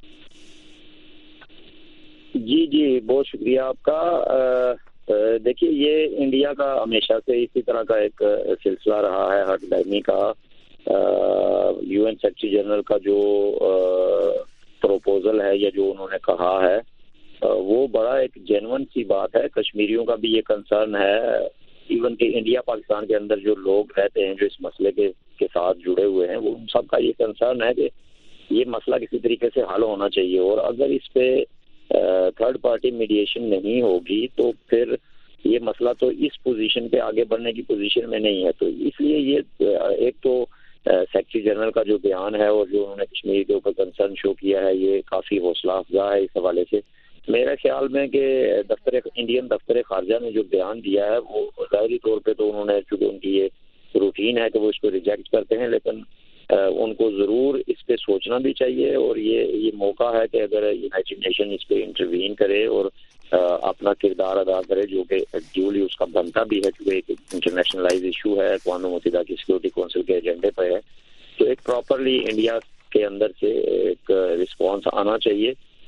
جی بہت شکریہ آپ کا. دیکھیے، یہ انڈیا کا ہمیشہ سے اسی طرح کا ایک سلسلہ رہا ہے ہٹ لینے کا. UN سیکرٹری جنرل کا جو پروپوزل ہے یا جو انہوں نے کہا ہے وہ بڑا ایک جینون سی بات ہے. کشمیریوں کا بھی یہ کنسرن ہے، ایون کہ انڈیا پاکستان کے اندر جو لوگ رہتے ہیں جو اس مسئلے کے ساتھ جڑے ہوئے ہیں، وہ سب کا یہ کنسرن ہے کہ یہ مسئلہ کسی طریقے سے حل ہونا چاہیے. اور اگر اس پہ تھرڈ پارٹی میڈیشن نہیں ہوگی تو پھر یہ مسئلہ تو اس پوزیشن پہ آگے بڑھنے کی پوزیشن میں نہیں ہے. تو اس لیے یہ ایک تو سیکرٹری جنرل کا جو بیان ہے اور جو انہوں نے کشمیر کے اوپر کنسرن شو کیا ہے، یہ کافی حوصلہ افزا ہے. اس حوالے سے میرے خیال میں کہ انڈین دفتر خارجہ نے جو بیان دیا ہے وہ ظاہری طور پہ تو انہوں نے، چونکہ ان کی یہ روٹین ہے کہ وہ اس کو ریجیکٹ کرتے ہیں، لیکن ان کو ضرور اس پہ سوچنا بھی چاہیے. اور یہ موقع ہے کہ اگر یونائٹڈ نیشن اس پہ انٹروین کرے اور اپنا کردار ادا کرے، جو کہ ڈیولی اس کا بنتا بھی ہے، کیونکہ ایک انٹرنیشنلائز ایشو ہے، اقوام متحدہ کی سیکورٹی کونسل کے ایجنڈے پہ ہے. تو ایک پراپرلی انڈیا کے اندر سے ایک رسپانس آنا چاہیے.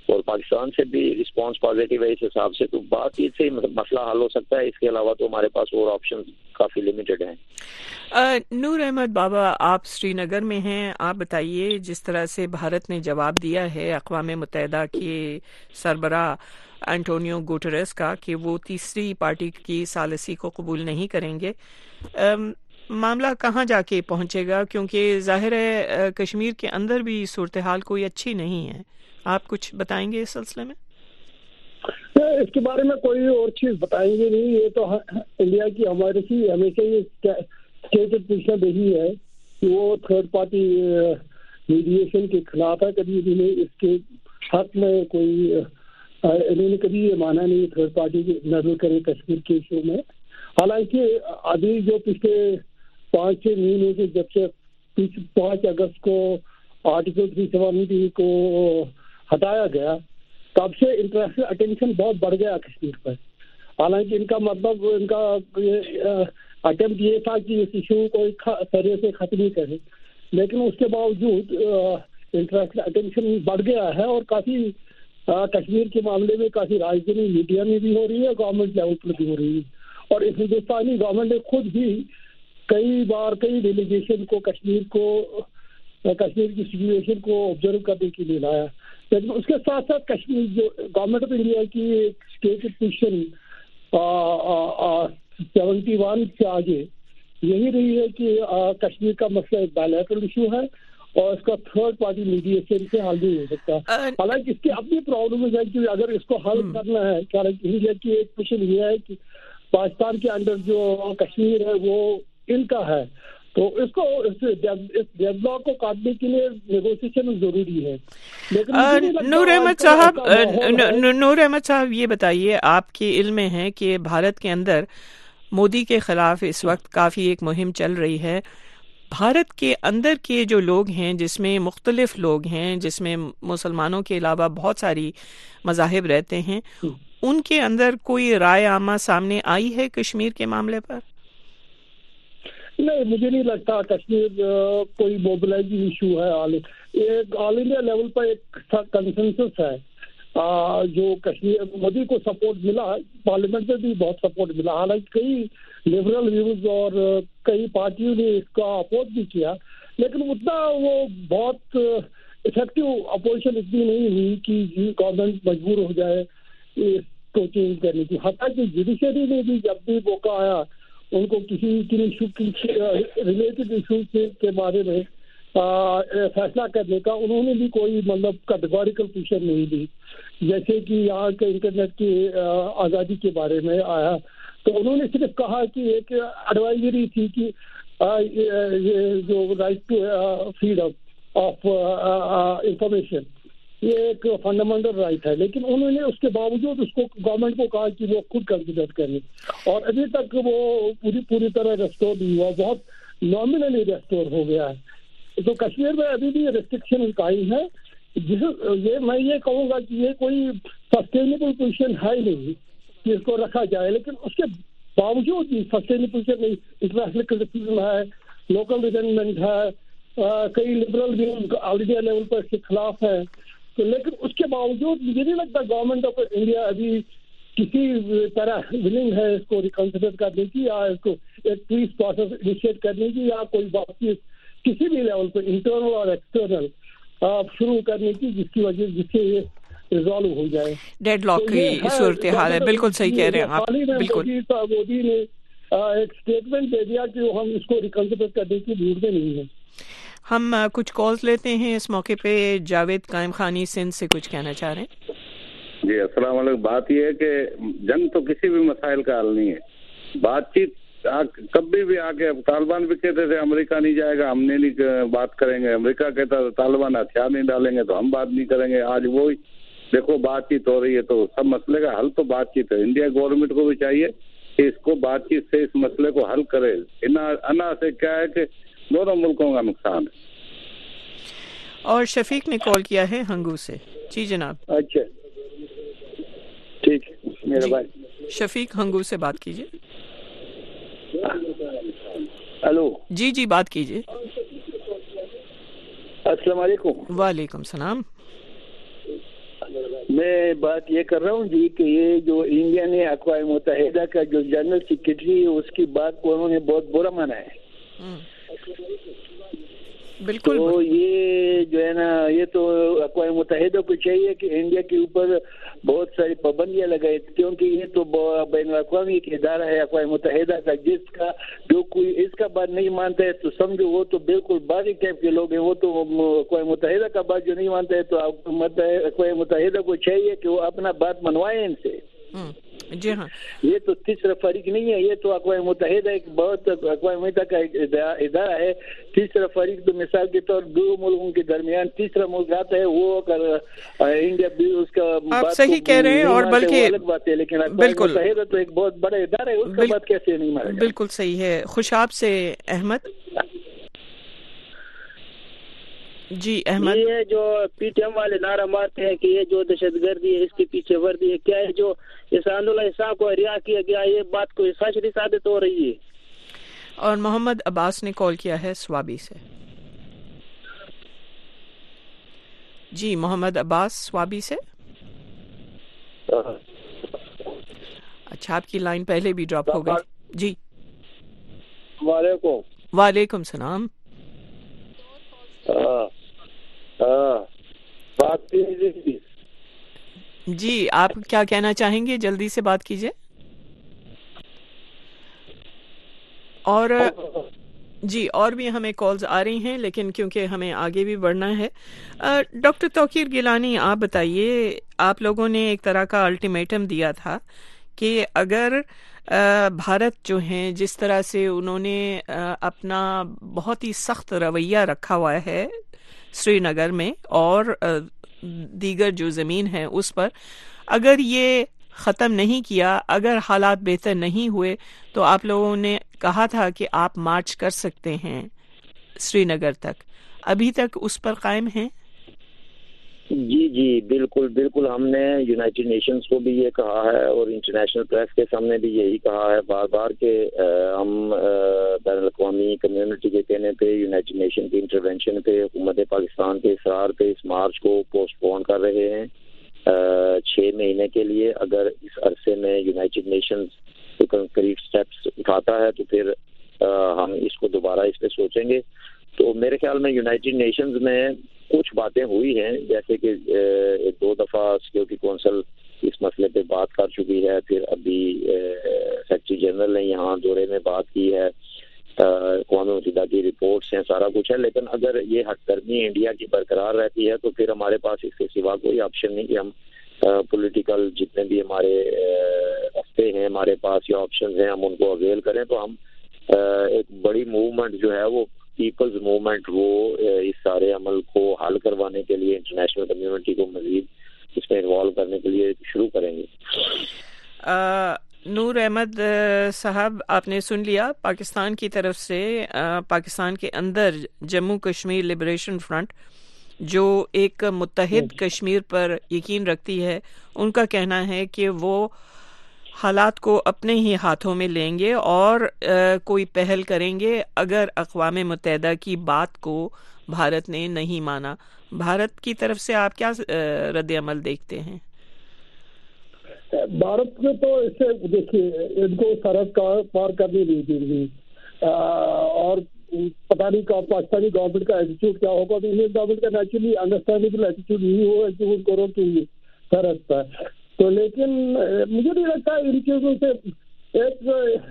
اور پاکستان سے بھی رسپانس پازیٹیو ہے اس حساب سے. تو بات چیت سے مسئلہ حل ہو سکتا ہے. اس کے علاوہ تو ہمارے پاس اور آپشن کافی لمیٹڈ ہیں. نور احمد بابا، آپ سری نگر میں ہیں، آپ بتائیے جس طرح سے بھارت نے جواب دیا ہے اقوام متحدہ کے سربراہ انٹونیو گوٹریس کا کہ وہ تیسری پارٹی کی ثالثی کو قبول نہیں کریں گے، معاملہ کہاں جا کے پہنچے گا؟ کیونکہ ظاہر ہے کشمیر کے اندر بھی صورتحال کوئی اچھی نہیں ہے. آپ کچھ بتائیں گے اس سلسلے میں؟ اس کے بارے میں کوئی اور چیز بتائیں گے نہیں. یہ تو انڈیا کی ہمارے سے ہمیشہ یہ اسٹیٹڈ پوزیشن رہی ہے کہ وہ تھرڈ پارٹی میڈیشن کے خلاف ہے. کبھی بھی نہیں اس کے حق میں کوئی انہوں نے کبھی یہ مانا نہیں تھرڈ پارٹی کی نظر کرے کشمیر کے ایشو میں. حالانکہ ابھی جو پچھلے 5-6 مہینے سے جب سے 5 اگست کو آرٹیکل 370 کو ہٹایا گیا تب سے انٹرنیشنل اٹینشن بہت بڑھ گیا کشمیر پر. حالانکہ ان کا مطلب ان کا اٹیمپٹ یہ تھا کہ اس ایشو کو سرے سے ختم ہی کرے، لیکن اس کے باوجود انٹرنیشنل اٹینشن بڑھ گیا ہے اور کافی کشمیر کے معاملے میں کافی راجدھانی میڈیا میں بھی ہو رہی ہے، گورنمنٹ لیول پر بھی ہو رہی ہے. اور اس ہندوستانی گورنمنٹ نے خود بھی کئی بار کئی ڈیلیگیشن کو کشمیر کی سچویشن کو آبزرو کرنے کے لیے لایا. لیکن اس کے ساتھ ساتھ کشمیر جو گورنمنٹ آف انڈیا کی ایک اسٹیٹڈ پوزیشن 71 سے آگے یہی رہی ہے کہ کشمیر کا مسئلہ ایک بائلیٹرل ایشو ہے اور اس کا تھرڈ پارٹی میڈیشن سے حل نہیں ہو سکتا. حالانکہ اس کی اپنی پرابلم ہے کہ اگر اس کو حل کرنا ہے، انڈیا کی ایک پوزیشن یہ ہے کہ پاکستان کے اندر جو کشمیر ہے وہ ان کا ہے، تو اس کو اس ڈیڈ لاک کو کاٹنے کے لیے نیگوسیشن ضروری ہے. لیکن نور احمد صاحب یہ بتائیے، آپ کے علم میں ہے کہ بھارت کے اندر مودی کے خلاف اس وقت کافی ایک مہم چل رہی ہے. بھارت کے اندر کے جو لوگ ہیں جس میں مختلف لوگ ہیں، جس میں مسلمانوں کے علاوہ بہت ساری مذاہب رہتے ہیں، ان کے اندر کوئی رائے عامہ سامنے آئی ہے کشمیر کے معاملے پر؟ نہیں، مجھے نہیں لگتا کشمیر کوئی موبلائزنگ ایشو ہے. آل انڈیا لیول پر ایک کنسنسس ہے جو کشمیر مودی کو سپورٹ ملا، پارلیمنٹ میں بھی بہت سپورٹ ملا. حالانکہ کئی لبرل ویوز اور کئی پارٹیوں نے اس کا اپوز بھی کیا، لیکن اتنا وہ بہت افیکٹو اپوزیشن اتنی نہیں ہوئی کہ گورنمنٹ مجبور ہو جائے اس کو چینج کرنے کی. حتیٰ کہ جوڈیشری نے بھی جب بھی موقع آیا ان کو کسی ریلیٹڈ ایشو کے بارے میں فیصلہ کرنے کا، انہوں نے بھی کوئی مطلب کیٹیگوریکل پوزیشن نہیں لی. جیسے کہ یہاں کے انٹرنیٹ کی آزادی کے بارے میں آیا تو انہوں نے صرف کہا کہ ایک ایڈوائزری تھی کہ یہ جو right to freedom of information یہ ایک فنڈامنٹل رائٹ ہے، لیکن انہوں نے اس کے باوجود اس کو گورنمنٹ کو کہا کہ وہ خود کنسیڈر کرے، اور ابھی تک وہ پوری طرح ریسٹور نہیں ہوا، بہت نامنلی ریسٹور ہو گیا ہے. تو کشمیر میں ابھی بھی ریسٹرکشن قائم ہے. میں یہ کہوں گا کہ یہ کوئی سسٹینیبل پوزیشن ہے ہی نہیں کہ اس کو رکھا جائے، لیکن اس کے باوجود بھی سسٹینیبل پوزیشن نہیں. انٹرنیشنل کرٹیسزم ہے، لوکل ریزنٹمنٹ ہے، کئی liberal views all India level پر اس کے خلاف ہے. تو لیکن اس کے باوجود مجھے نہیں لگتا گورنمنٹ آف انڈیا ابھی کسی طرح ولنگ ہے اس کو ریکنسیڈر کرنے کی یا اس کو ایک پیس پروسیس انیشیٹ کرنے کی یا کوئی بات کسی بھی لیول پہ انٹرنل اور ایکسٹرنل شروع کرنے کی جس سے یہ ریزالو ہو جائے. ڈیڈ لاک کی صورتحال ہے، بالکل صحیح کہہ رہے ہیں آپ. بالکل مودی نے ایک اسٹیٹمنٹ دے دیا کہ ہم اس کو ریکنسیڈر کرنے کی موڈ میں نہیں ہے. ہم کچھ کالز لیتے ہیں اس موقع پہ. جاوید قائم خانی سندھ سے کچھ کہنا چاہ رہے ہیں. جی السلام علیکم. بات یہ ہے کہ جنگ تو کسی بھی مسائل کا حل نہیں ہے. بات چیت کبھی بھی آ کے طالبان بھی کہتے تھے امریکہ نہیں جائے گا، ہم نہیں بات کریں گے. امریکہ کہتا تھا طالبان ہتھیار نہیں ڈالیں گے تو ہم بات نہیں کریں گے. آج وہی دیکھو بات چیت ہو رہی ہے. تو سب مسئلے کا حل تو بات چیت ہے. انڈیا گورنمنٹ کو بھی چاہیے کہ اس کو بات چیت سے اس مسئلے کو حل کرے. انا سے کیا ہے کہ دونوں ملکوں کا نقصان ہے. اور شفیق نے کال کیا ہے ہنگو سے. جی جناب. اچھا ٹھیک ہے میرا بھائی. شفیق ہنگو سے بات کیجیے. ہلو. جی جی بات کیجیے. السلام علیکم. وعلیکم السلام. میں بات یہ کر رہا ہوں جی کہ یہ جو انڈیا نے اقوام متحدہ کا جو جنرل سیکرٹری ہے اس کی بات کو انہوں نے بہت برا مانا ہے. بالکل. تو یہ جو ہے نا یہ تو اقوام متحدہ کو چاہیے کہ انڈیا کے اوپر بہت ساری پابندیاں لگائے, کیونکہ یہ تو بین الاقوامی ایک ادارہ ہے اقوام متحدہ کا, جس کا جو کوئی اس کا بات نہیں مانتا ہے تو سمجھو وہ تو بالکل باقی ٹائپ کے لوگ ہیں. وہ تو اقوام متحدہ کا بات جو نہیں مانتا ہے تو اقوام متحدہ کو چاہیے کہ وہ اپنا بات منوائے ان سے. جی ہاں, یہ تو تیسرا فریق نہیں ہے, یہ تو اقوام متحدہ ایک بہت اقوام متحدہ کا ادارہ ہے. تیسرا فریق تو مثال کے طور دو ملکوں کے درمیان تیسرا ملک آتا ہے, وہ اگر انڈیا بھی اس کا آپ صحیح کہہ رہے ہیں, اور بلکہ الگ بات ہے, لیکن اقوام متحدہ تو ایک بہت بڑا ادارہ ہے, اس کا بات کیسے نہیں مانا جائے. بالکل صحیح ہے. خوشاب سے احمد. جی احمد. یہ جو پی ٹی ایم والے نعرہ مارتے ہیں کہ یہ جو دہشت گردی ہے اس کے پیچھے وردی ہے, کیا ہے جو اس اللہ صاحب کو رہا کیا گیا, یہ بات کوئی سچ ثابت ہو رہی ہے. اور محمد عباس نے کال کیا ہے سوابی سے. جی محمد عباس سوابی سے. اچھا, آپ کی لائن پہلے بھی ڈراپ ہو گئی. جی وعلیکم السلام. جی آپ کیا کہنا چاہیں گے, جلدی سے بات کیجیے. اور جی اور بھی ہمیں کالز آ رہی ہیں, لیکن کیونکہ ہمیں آگے بھی بڑھنا ہے. ڈاکٹر توقیر گیلانی, آپ بتائیے, آپ لوگوں نے ایک طرح کا الٹیمیٹم دیا تھا کہ اگر بھارت جو ہیں جس طرح سے انہوں نے اپنا بہت ہی سخت رویہ رکھا ہوا ہے سری نگر میں اور دیگر جو زمین ہے اس پر, اگر یہ ختم نہیں کیا, اگر حالات بہتر نہیں ہوئے, تو آپ لوگوں نے کہا تھا کہ آپ مارچ کر سکتے ہیں سری نگر تک. ابھی تک اس پر قائم ہیں؟ جی بالکل بالکل. ہم نے یونائٹڈ نیشنز کو بھی یہ کہا ہے اور انٹرنیشنل پریس کے سامنے بھی یہی کہا ہے بار بار کہ ہم بین الاقوامی کمیونٹی کے کہنے پہ, یونائٹڈ نیشن کی انٹرونشن پہ, حکومت پاکستان کے اصرار پہ اس مارچ کو پوسٹ پون کر رہے ہیں 6 مہینے کے لیے. اگر اس عرصے میں یونائٹڈ نیشنز کنکریٹ سٹیپس اٹھاتا ہے تو پھر ہم اس کو دوبارہ اس پہ سوچیں گے. تو میرے خیال میں یونائٹڈ نیشنز میں کچھ باتیں ہوئی ہیں, جیسے کہ 2 دفعہ سیکورٹی کونسل اس مسئلے پہ بات کر چکی ہے, پھر ابھی سیکرٹری جنرل نے یہاں دورے میں بات کی ہے, اقوام متحدہ کی رپورٹس ہیں, سارا کچھ ہے. لیکن اگر یہ ہٹ درمی انڈیا کی برقرار رہتی ہے تو پھر ہمارے پاس اس کے سوا کوئی آپشن نہیں کہ ہم پولیٹیکل جتنے بھی ہمارے راستے ہیں ہمارے پاس یا آپشنز ہیں ہم ان کو اویل کریں. تو ہم ایک بڑی موومنٹ جو ہے وہ پیپلز موومنٹ, وہ اس سارے عمل کو حل کروانے کے لیے انٹرنیشنل کمیونٹی کو مزید اس میں انوالو کرنے کے لیے شروع کریں گے. نور احمد صاحب, آپ نے سن لیا پاکستان کی طرف سے, پاکستان کے اندر جموں کشمیر لبریشن فرنٹ جو ایک متحد کشمیر پر یقین رکھتی ہے, ان کا کہنا ہے کہ وہ حالات کو اپنے ہی ہاتھوں میں لیں گے اور کوئی پہل کریں گے اگر اقوام متحدہ کی بات کو بھارت نے نہیں مانا. بھارت کی طرف سے آپ کیا رد عمل دیکھتے ہیں؟ بھارت میں تو اس سے دیکھیے ان کو سرحد پار کرنے نہیں دیں گے, اور پتہ نہیں پاکستانی گورنمنٹ کا ایٹیچیوڈ کیا ہوگا. تو انڈین گورنمنٹ کا نیچرلی انڈرسٹینڈیبل ایٹیچیوڈ یہی ہوگا کہ ان کو روکیں گے سرحد پر. تو لیکن مجھے نہیں لگتا ان چیزوں سے ایک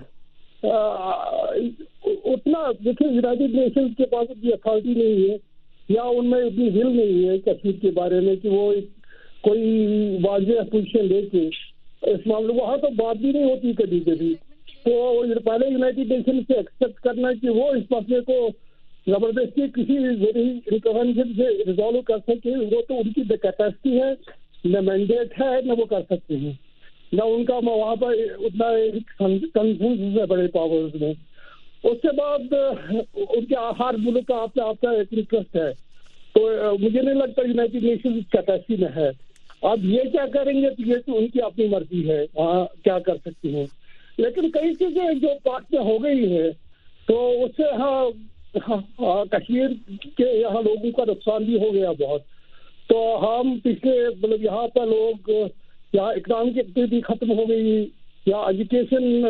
اتنا, دیکھیں یونائٹڈ نیشنز کے پاس اتنی اتھارٹی نہیں ہے یا ان میں اتنی ول نہیں ہے کشمیر کے بارے میں کہ وہ کوئی واضح پوزیشن لے کے اس معاملے, وہاں تو بات بھی نہیں ہوتی کبھی کبھی. تو پہلے یونائٹڈ نیشن سے ایکسپیکٹ کرنا کہ وہ اس مسئلے کو زبردستی کسی ریکوینشن سے ریزالو کر سکے, وہ تو ان کی کیپیسٹی ہے, نہ مینڈیٹ ہے, نہ وہ کر سکتے ہیں, نہ ان کا وہاں پر اتنا کنسنسس ہے بڑے پاورز میں. اس کے بعد ان کے ہر ملک کا آپ کا ایک ریکویسٹ ہے. تو مجھے نہیں لگتا یونائٹڈ نیشن کیپیسٹی میں ہے. اب یہ کیا کریں گے تو یہ تو ان کی اپنی مرضی ہے, وہاں کیا کر سکتی ہیں. لیکن کئی چیزیں جو پاک میں ہو گئی ہیں تو اس سے کشمیر کے یہاں لوگوں کا نقصان بھی ہو گیا بہت. تو ہم پچھلے مطلب یہاں پر لوگ یہاں اکنامک ایکٹیویٹی ختم ہو گئی یا ایجوکیشن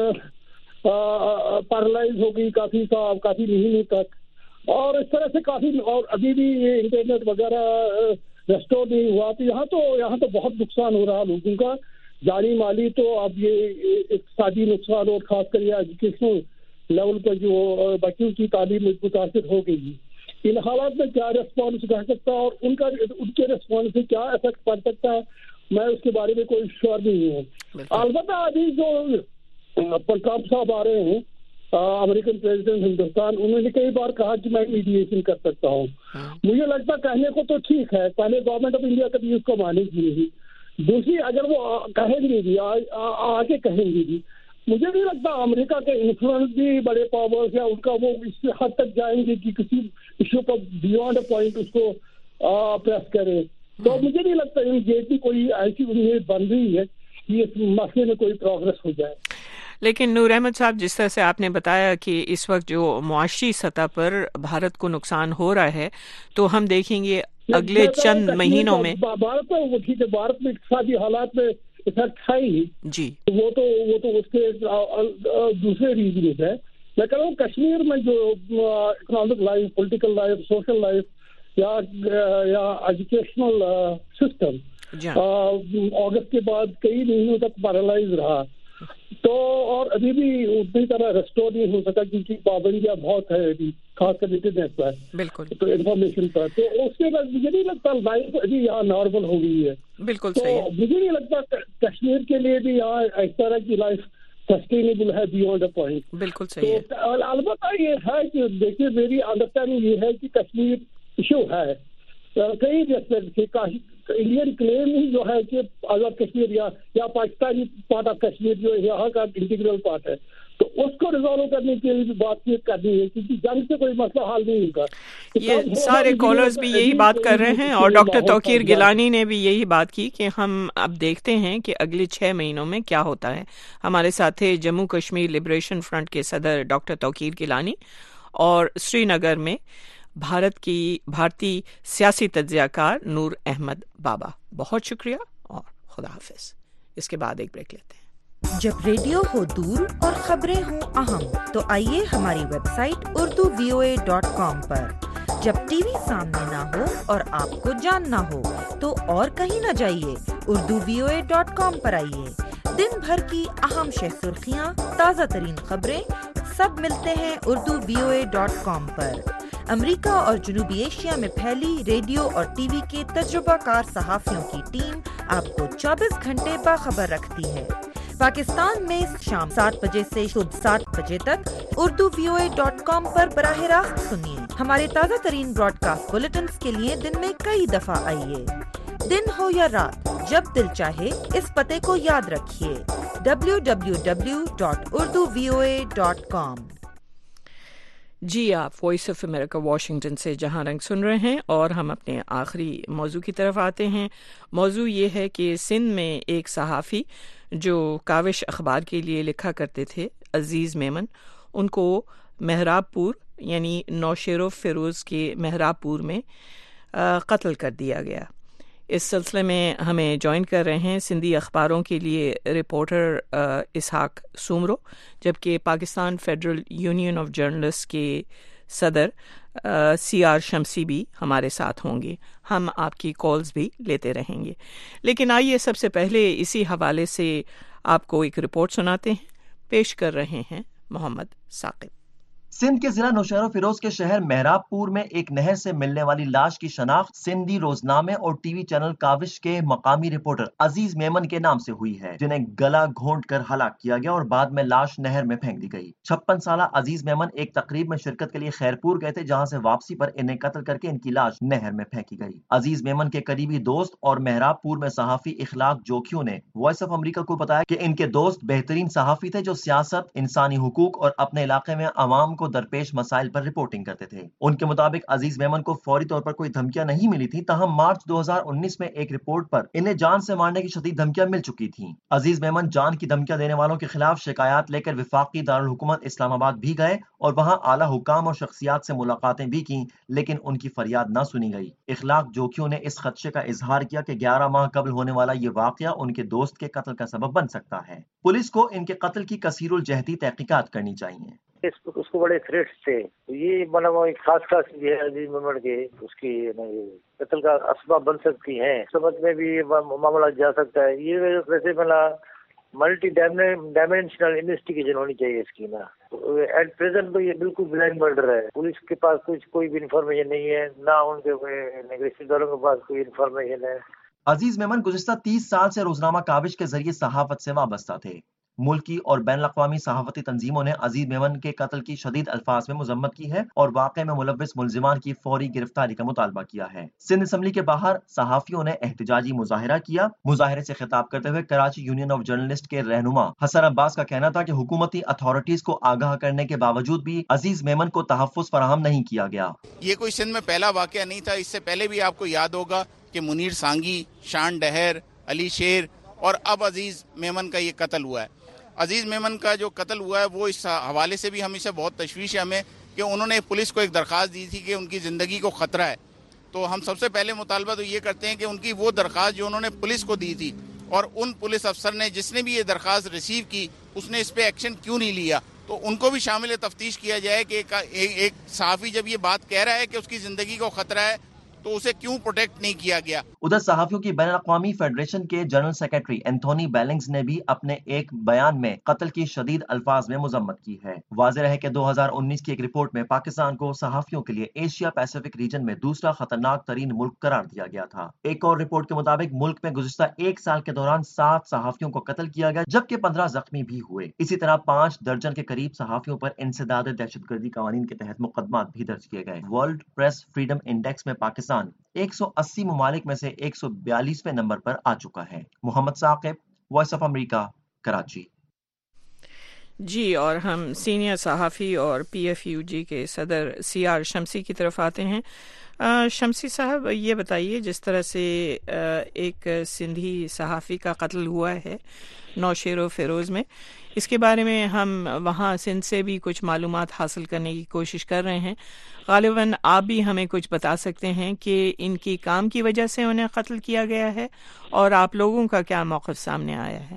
پیرالائز ہو گئی کافی مہینوں تک, اور اس طرح سے کافی, اور ابھی بھی یہ انٹرنیٹ وغیرہ ریسٹور نہیں ہوا. تو یہاں تو بہت نقصان ہو رہا لوگوں کا, جانی مالی تو اب یہ اقتصادی نقصان, اور خاص کر یہ ایجوکیشنل لیول پر جو بچوں کی تعلیم متاثر ہو گئی. ان حالات میں کیا ریسپانس رہ سکتا ہے اور ان کے ریسپانس سے کیا افیکٹ پڑ سکتا ہے, میں اس کے بارے میں کوئی شور نہیں ہوں. البتہ ابھی جو ٹرمپ صاحب آ رہے ہیں امریکن پریزیڈنٹ ہندوستان, انہوں نے کئی بار کہا کہ میں میڈیشن کر سکتا ہوں. مجھے لگتا کہنے کو تو ٹھیک ہے, پہلے گورنمنٹ آف انڈیا کبھی اس کو مانے گی نہیں, دوسری اگر وہ کہیں گی بھی آگے کہیں گی بھی, مجھے نہیں لگتا امریکہ کے انفلوئنس بھی بڑے پاورز یا ان کا وہ اس حد تک جائیں گے کہ کسی ایشو پر بیونڈ اے پوائنٹ اس کو پریس کرے. تو مجھے نہیں لگتا امیڈیٹلی کوئی ایسی امید بن رہی ہے کہ اس مسئلے میں کوئی پروگرس ہو جائے. لیکن نور احمد صاحب, جس طرح سے آپ نے بتایا کہ اس وقت جو معاشی سطح پر بھارت کو نقصان ہو رہا ہے, تو ہم دیکھیں گے اگلے چند مہینوں میں بھارت میں اقتصادی حالات میں افیکٹ ہے ہی جی, وہ تو اس کے دوسرے ریزنز ہے. میں کہہ رہا ہوں کشمیر میں جو economic life, political life, social life یا ایجوکیشنل سسٹم اگست کے بعد کئی مہینوں تک پیرالائز رہا, تو اور ابھی بھی اتنی طرح ریسٹور نہیں ہو سکا کیونکہ پابندیاں بہت ہے ابھی, خاص کر انٹرنیٹ پر, بالکل, تو انفارمیشن پر. تو اس کے بعد مجھے نہیں لگتا لائف ابھی یہاں نارمل ہو گئی ہے. بالکل صحیح. تو مجھے نہیں لگتا کشمیر کے لیے بھی یہاں اس طرح کی لائف سسٹینیبل ہے بیونڈ اے پوائنٹ. بالکل صحیح. تو البتہ یہ ہے کہ دیکھیے میری انڈرسٹینڈنگ یہ ہے کہ کشمیر ایشو ہے کئی ریسپیکٹ سے. انڈین کلیم ہی جو ہے کہ آزاد کشمیر یا پاکستانی پارٹ آف کشمیر جو یہاں کا انٹیگرل پارٹ ہے, تو اس کو ریزالو کرنے کے لیے بھی بات چیت کرنی ہے, کیونکہ جنگ سے کوئی مسئلہ حل نہیں ہوگا. یہ سارے کالرز بھی یہی بات کر رہے ہیں, اور ڈاکٹر توقیر گیلانی نے بھی یہی بات کی کہ ہم اب دیکھتے ہیں کہ اگلے 6 مہینوں میں کیا ہوتا ہے. ہمارے ساتھ جموں کشمیر لبریشن فرنٹ کے صدر ڈاکٹر توقیر گیلانی, اور سری نگر میں بھارتی سیاسی تجزیہ کار نور احمد بابا. بہت شکریہ اور خدا حافظ. اس کے بعد ایک بریک لیتے ہیں. جب ریڈیو ہو دور اور خبریں ہوں اہم, تو آئیے ہماری ویب سائٹ urduvoa.com پر. جب ٹی وی سامنے نہ ہو اور آپ کو جاننا ہو تو اور کہیں نہ جائیے, urduvoa.com پر آئیے. دن بھر کی اہم سرخیاں, تازہ ترین خبریں, سب ملتے ہیں urduvoa.com پر. امریکہ اور جنوبی ایشیا میں پھیلی ریڈیو اور ٹی وی کے تجربہ کار صحافیوں کی ٹیم آپ کو 24 گھنٹے باخبر رکھتی ہے. پاکستان میں شام 7 بجے سے صبح 7 بجے تک urduvoa.com پر براہ راست سنیے. ہمارے تازہ ترین براڈ کاسٹ بلیٹنز کے لیے دن میں کئی دفعہ آئیے. دن ہو یا رات, جب دل چاہے اس پتے کو یاد رکھیے, www.urduvoa.com. جی, آپ وائس آف امریکہ واشنگٹن سے جہاں رنگ سن رہے ہیں, اور ہم اپنے آخری موضوع کی طرف آتے ہیں. موضوع یہ ہے کہ سندھ میں ایک صحافی جو کاوش اخبار کے لیے لکھا کرتے تھے, عزیز میمن, ان کو مہراب پور یعنی نوشیرو فیروز کے مہراب پور میں قتل کر دیا گیا. اس سلسلے میں ہمیں جوائن کر رہے ہیں سندھی اخباروں کے لیے رپورٹر اسحاق سومرو, جبکہ Pakistan federal union of journalist کے صدر CR شمسی بھی ہمارے ساتھ ہوں گے. ہم آپ کی کالز بھی لیتے رہیں گے, لیکن آئیے سب سے پہلے اسی حوالے سے آپ کو ایک رپورٹ سناتے ہیں. پیش کر رہے ہیں محمد ثاقب. سندھ کے ضلع نوشہرہ فیروز کے شہر مہراب پور میں ایک نہر سے ملنے والی لاش کی شناخت سندھی روزنامے اور ٹی وی چینل کاوش کے مقامی رپورٹر عزیز میمن کے نام سے ہوئی ہے, جنہیں گلا گھونٹ کر ہلاک کیا گیا اور بعد میں لاش نہر میں پھینک دی گئی. 56 سالہ عزیز میمن ایک تقریب میں شرکت کے لیے خیرپور گئے تھے, جہاں سے واپسی پر انہیں قتل کر کے ان کی لاش نہر میں پھینکی گئی. عزیز میمن کے قریبی دوست اور مہراب پور میں صحافی اخلاق جوکھیوں نے وائس آف امریکہ کو بتایا کہ ان کے دوست بہترین صحافی تھے جو سیاست, انسانی حقوق اور اپنے علاقے میں عوام کو درپیش مسائل پر رپورٹنگ کرتے تھے۔ ان کے مطابق عزیز میمن کو فوری طور پر کوئی دھمکیاں نہیں ملی تھی، تاہم مارچ 2019 میں ایک رپورٹ پر انہیں جان سے مارنے کی شدید دھمکیاں مل چکی تھیں۔ عزیز میمن جان کی دھمکیاں دینے والوں کے خلاف شکایات لے کر وفاقی دارالحکومت اسلام آباد بھی گئے اور وہاں اعلیٰ حکام اور شخصیات سے ملاقاتیں بھی کیں، لیکن ان کی فریاد نہ سنی گئی۔ اخلاق جوکھیوں نے اس خدشے کا اظہار کیا کہ 11 ماہ قبل ہونے والا یہ واقعہ ان کے دوست کے قتل کا سبب بن سکتا ہے۔ پولیس کو ان کے قتل کی کثیر الجہتی تحقیقات کرنی چاہیے۔ اس کو بڑے تھریٹس تھے، یہ ایک خاص یہ عزیز میمن کے اس کی قتل کا اسباب بن سکتی ہیں، سمجھ میں بھی معاملہ جا سکتا ہے۔ یہ ویسے ملٹی ڈائمینشنل انویسٹیگیشن ہونی چاہیے اس کی نا۔ ایٹ پریزنٹ تو یہ بالکل بلائنڈ مرڈر ہے، پولیس کے پاس کوئی بھی انفارمیشن نہیں ہے، نہ ان کے رشتہ داروں کے پاس کوئی انفارمیشن ہے۔ عزیز میمن گزشتہ 30 سال سے روزنامہ کاوش کے ذریعے صحافت سے وابستہ تھے۔ ملکی اور بین الاقوامی صحافتی تنظیموں نے عزیز میمن کے قتل کی شدید الفاظ میں مذمت کی ہے اور واقعے میں ملوث ملزمان کی فوری گرفتاری کا مطالبہ کیا ہے۔ سندھ اسمبلی کے باہر صحافیوں نے احتجاجی مظاہرہ کیا۔ مظاہرے سے خطاب کرتے ہوئے کراچی یونین آف جرنلسٹ کے رہنما حسن عباس کا کہنا تھا کہ حکومتی اتھارٹیز کو آگاہ کرنے کے باوجود بھی عزیز میمن کو تحفظ فراہم نہیں کیا گیا۔ یہ کوئی سندھ میں پہلا واقعہ نہیں تھا، اس سے پہلے بھی آپ کو یاد ہوگا کہ منیر سانگی، شان ڈہر، علی شیر اور اب عزیز میمن کا یہ قتل ہوا ہے۔ عزیز میمن کا جو قتل ہوا ہے وہ اس حوالے سے بھی ہمیشہ بہت تشویش ہے ہمیں کہ انہوں نے پولیس کو ایک درخواست دی تھی کہ ان کی زندگی کو خطرہ ہے، تو ہم سب سے پہلے مطالبہ تو یہ کرتے ہیں کہ ان کی وہ درخواست جو انہوں نے پولیس کو دی تھی اور ان پولیس افسر نے جس نے بھی یہ درخواست ریسیو کی اس نے اس پہ ایکشن کیوں نہیں لیا، تو ان کو بھی شامل تفتیش کیا جائے کہ ایک صحافی جب یہ بات کہہ رہا ہے کہ اس کی زندگی کو خطرہ ہے تو اسے کیوں پروٹیکٹ نہیں کیا گیا۔ ادھر صحافیوں کی بین الاقوامی فیڈریشن کے جنرل سیکرٹری اینتھونی بیلنگز نے بھی اپنے ایک بیان میں قتل کی شدید الفاظ میں مذمت کی ہے۔ واضح رہے کہ 2019 کی ایک رپورٹ میں پاکستان کو صحافیوں کے لیے ایشیا پیسیفک ریجن میں دوسرا خطرناک ترین ملک قرار دیا گیا تھا۔ ایک اور رپورٹ کے مطابق ملک میں گزشتہ ایک سال کے دوران 7 صحافیوں کو قتل کیا گیا جبکہ 15 زخمی بھی ہوئے۔ اسی طرح 5 درجن کے قریب صحافیوں پر انسداد دہشت گردی قوانین کے تحت مقدمات بھی درج کیے گئے۔ ورلڈ پریس فریڈم انڈیکس میں پاکستان 180 ممالک میں سے 142ویں نمبر پر آ چکا ہے۔ Muhammad Saqib, voice of America, Karachi. جی، اور ہم سینئر صحافی اور PFUG کے صدر CR شمسی کی طرف آتے ہیں۔ شمسی صاحب، یہ بتائیے جس طرح سے ایک سندھی صحافی کا قتل ہوا ہے نوشیر و فیروز میں، اس کے بارے میں ہم وہاں سندھ سے بھی کچھ معلومات حاصل کرنے کی کوشش کر رہے ہیں۔ غالباً آپ بھی ہمیں کچھ بتا سکتے ہیں کہ ان کی کام کی وجہ سے انہیں قتل کیا گیا ہے اور آپ لوگوں کا کیا موقف سامنے آیا ہے؟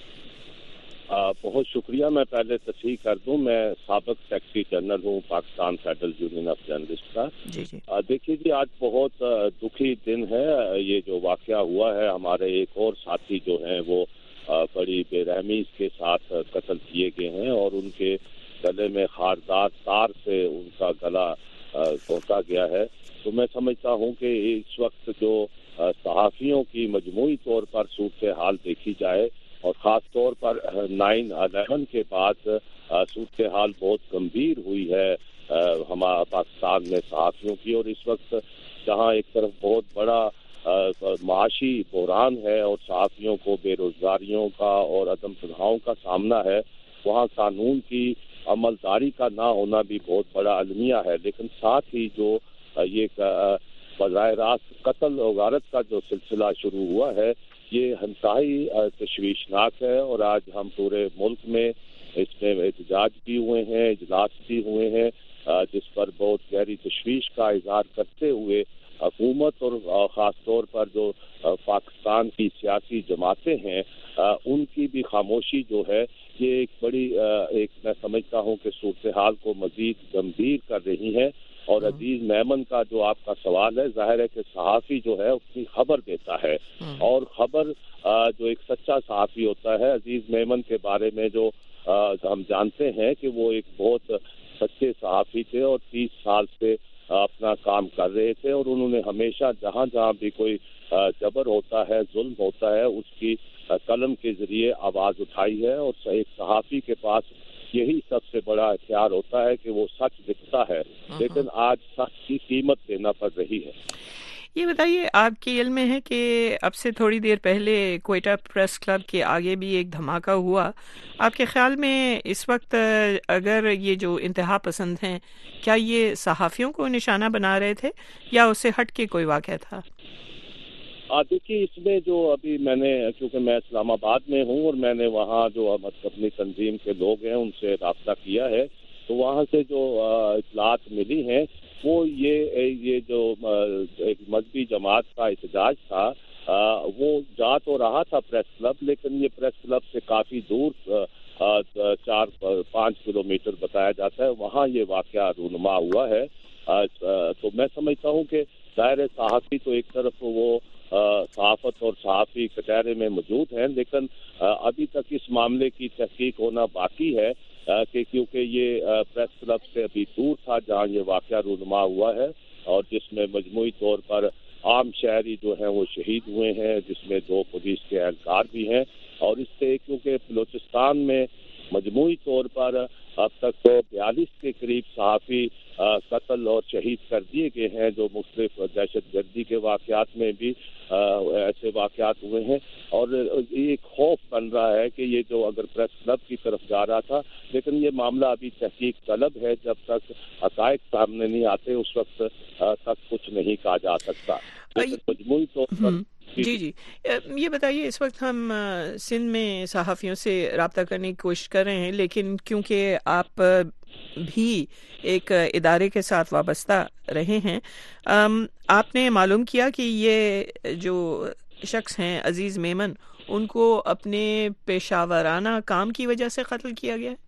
بہت شکریہ۔ میں پہلے تصحیح کر دوں، میں سابق سیکرٹری جنرل ہوں Pakistan federal union of journalist کا۔ دیکھیے جی، آج بہت دکھی دن ہے۔ یہ جو واقعہ ہوا ہے، ہمارے ایک اور ساتھی جو ہیں وہ بڑی بے رحمی کے ساتھ قتل کیے گئے ہیں اور ان کے گلے میں خاردار تار سے ان کا گلا گھونٹا گیا ہے۔ تو میں سمجھتا ہوں کہ اس وقت جو صحافیوں کی مجموعی طور پر صورتحال دیکھی جائے اور خاص طور پر 9/11 کے بعد صورتحال بہت گمبھیر ہوئی ہے ہمارا پاکستان میں صحافیوں کی، اور اس وقت جہاں ایک طرف بہت بڑا معاشی بحران ہے اور صحافیوں کو بے روزگاریوں کا اور عدم تنخواہوں کا سامنا ہے، وہاں قانون کی عملداری کا نہ ہونا بھی بہت بڑا المیہ ہے۔ لیکن ساتھ ہی جو یہ بظاہر راست قتل و غارت کا جو سلسلہ شروع ہوا ہے، یہ انتہائی تشویشناک ہے، اور آج ہم پورے ملک میں اس میں احتجاج بھی ہوئے ہیں، اجلاس بھی ہوئے ہیں، جس پر بہت گہری تشویش کا اظہار کرتے ہوئے حکومت اور خاص طور پر جو پاکستان کی سیاسی جماعتیں ہیں ان کی بھی خاموشی جو ہے یہ ایک بڑی میں سمجھتا ہوں کہ صورتحال کو مزید گمبھیر کر رہی ہے۔ اور عزیز میمن کا جو آپ کا سوال ہے، ظاہر ہے کہ صحافی جو ہے اس کی خبر دیتا ہے، اور خبر جو ایک سچا صحافی ہوتا ہے، عزیز میمن کے بارے میں جو ہم جانتے ہیں کہ وہ ایک بہت سچے صحافی تھے اور 30 سال سے اپنا کام کر رہے تھے، اور انہوں نے ہمیشہ جہاں جہاں بھی کوئی جبر ہوتا ہے، ظلم ہوتا ہے، اس کی قلم کے ذریعے آواز اٹھائی ہے، اور ایک صحافی کے پاس یہی سب سے بڑا ہتھیار ہوتا ہے کہ وہ سچ دکھتا ہے، لیکن آج سچ کی قیمت دینا پڑ رہی ہے۔ یہ بتائیے آپ کے علم میں ہے کہ اب سے تھوڑی دیر پہلے کوئٹہ پریس کلب کے آگے بھی ایک دھماکہ ہوا. آپ کے خیال میں اس وقت اگر یہ جو انتہا پسند ہیں کیا یہ صحافیوں کو نشانہ بنا رہے تھے یا اس سے ہٹ کے کوئی واقعہ تھا؟ دیکھیے اس میں جو ابھی میں نے کیونکہ میں اسلام آباد میں ہوں اور میں نے وہاں جو اپنی تنظیم کے لوگ ہیں ان سے رابطہ کیا ہے تو وہاں سے جو اطلاعات ملی ہیں وہ یہ جو ایک مذہبی جماعت کا احتجاج تھا وہ جا تو رہا تھا پریس کلب لیکن یہ پریس کلب سے کافی دور 4-5 کلومیٹر بتایا جاتا ہے وہاں یہ واقعہ رونما ہوا ہے. تو میں سمجھتا ہوں کہ ظاہر صحافی تو ایک طرف وہ صحافت اور صحافی کٹہرے میں موجود ہیں لیکن ابھی تک اس معاملے کی تحقیق ہونا باقی ہے کہ کیونکہ یہ پریس کلب سے ابھی دور تھا جہاں یہ واقعہ رونما ہوا ہے اور جس میں مجموعی طور پر عام شہری جو ہیں وہ شہید ہوئے ہیں جس میں 2 پولیس کے اہلکار بھی ہیں اور اس سے کیونکہ بلوچستان میں مجموعی طور پر اب تک 42 کے قریب صحافی قتل اور شہید کر دیے گئے ہیں جو مختلف دہشت گردی کے واقعات میں بھی ایسے واقعات ہوئے ہیں اور ایک خوف بن رہا ہے کہ یہ جو اگر پریس کلب کی طرف جا رہا تھا لیکن یہ معاملہ ابھی تحقیق طلب ہے جب تک حقائق سامنے نہیں آتے اس وقت تک کچھ نہیں کہا جا سکتا لیکن مجموعی طور پر جی یہ بتائیے اس وقت ہم سندھ میں صحافیوں سے رابطہ کرنے کی کوشش کر رہے ہیں لیکن کیونکہ آپ بھی ایک ادارے کے ساتھ وابستہ رہے ہیں آپ نے معلوم کیا کہ یہ جو شخص ہیں عزیز میمن ان کو اپنے پیشہ ورانہ کام کی وجہ سے قتل کیا گیا؟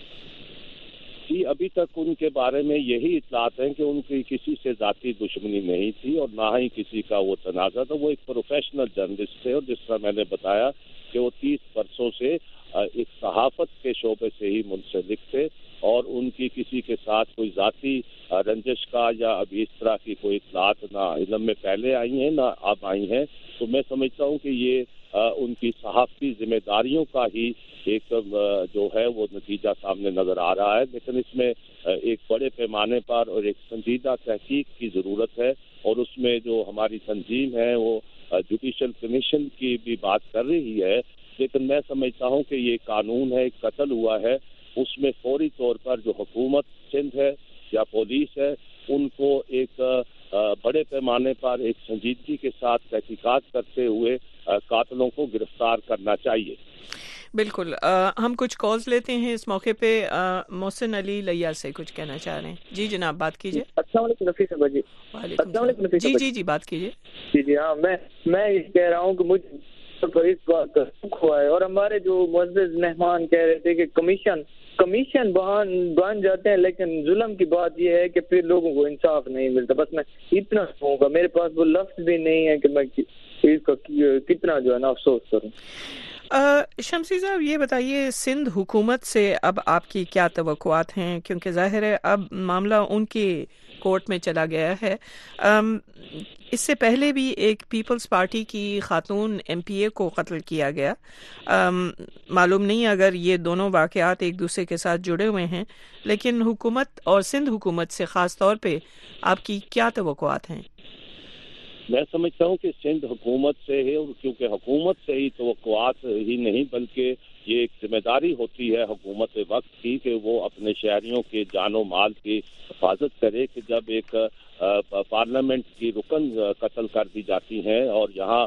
جی ابھی تک ان کے بارے میں یہی اطلاعات ہیں کہ ان کی کسی سے ذاتی دشمنی نہیں تھی اور نہ ہی کسی کا وہ تنازع تھا. وہ ایک پروفیشنل جرنلسٹ تھے اور جس طرح میں نے بتایا کہ وہ 30 برسوں سے ایک صحافت کے شعبے سے ہی منسلک تھے اور ان کی کسی کے ساتھ کوئی ذاتی رنجش کا یا ابھی اس طرح کی کوئی اطلاعات نہ علم میں پہلے آئی ہیں نہ اب آئی ہیں. تو میں سمجھتا ہوں کہ یہ ان کی صحافتی ذمہ داریوں کا ہی ایک جو ہے وہ نتیجہ سامنے نظر آ رہا ہے لیکن اس میں ایک بڑے پیمانے پر اور ایک سنجیدہ تحقیق کی ضرورت ہے اور اس میں جو ہماری تنظیم ہے وہ جوڈیشل کمیشن کی بھی بات کر رہی ہے لیکن میں سمجھتا ہوں کہ یہ قانون ہے ایک قتل ہوا ہے اس میں فوری طور پر جو حکومت سندھ ہے یا پولیس ہے ان کو ایک بڑے پیمانے پر ایک سنجیدگی کے ساتھ تحقیقات کرتے ہوئے قاتلوں کو گرفتار کرنا چاہیے. بالکل ہم کچھ کالز لیتے ہیں اس موقع پہ. محسن علی لیا سے کچھ کہنا چاہ رہے ہیں. جی جناب بات کیجیے. السلام علیکم نفیس صاحب جی. السلام علیکم. جی بات کیجیے. جی ہاں میں یہ کہہ رہا ہوں کہ مجھے اس بات کا دکھ ہوا ہے اور ہمارے جو معزز مہمان کہہ رہے تھے کہ کمیشن بن جاتے ہیں لیکن ظلم کی بات یہ ہے کہ پھر لوگوں کو انصاف نہیں ملتا. بس میں اتنا کہوں گا میرے پاس وہ لفظ بھی نہیں ہے کہ میں اس کا کتنا جو ہے نا افسوس کروں. شمسی صاحب یہ بتائیے سندھ حکومت سے اب آپ کی کیا توقعات ہیں کیونکہ ظاہر ہے اب معاملہ ان کے کورٹ میں چلا گیا ہے. اس سے پہلے بھی ایک پیپلز پارٹی کی خاتون MP کو قتل کیا گیا. معلوم نہیں اگر یہ دونوں واقعات ایک دوسرے کے ساتھ جڑے ہوئے ہیں لیکن حکومت اور سندھ حکومت سے خاص طور پہ آپ کی کیا توقعات ہیں؟ میں سمجھتا ہوں کہ سندھ حکومت سے ہے اور کیونکہ حکومت سے ہی توقعات ہی نہیں بلکہ یہ ایک ذمہ داری ہوتی ہے حکومت وقت کی کہ وہ اپنے شہریوں کے جان و مال کی حفاظت کرے کہ جب ایک پارلیمنٹ کی رکن قتل کر دی جاتی ہیں اور یہاں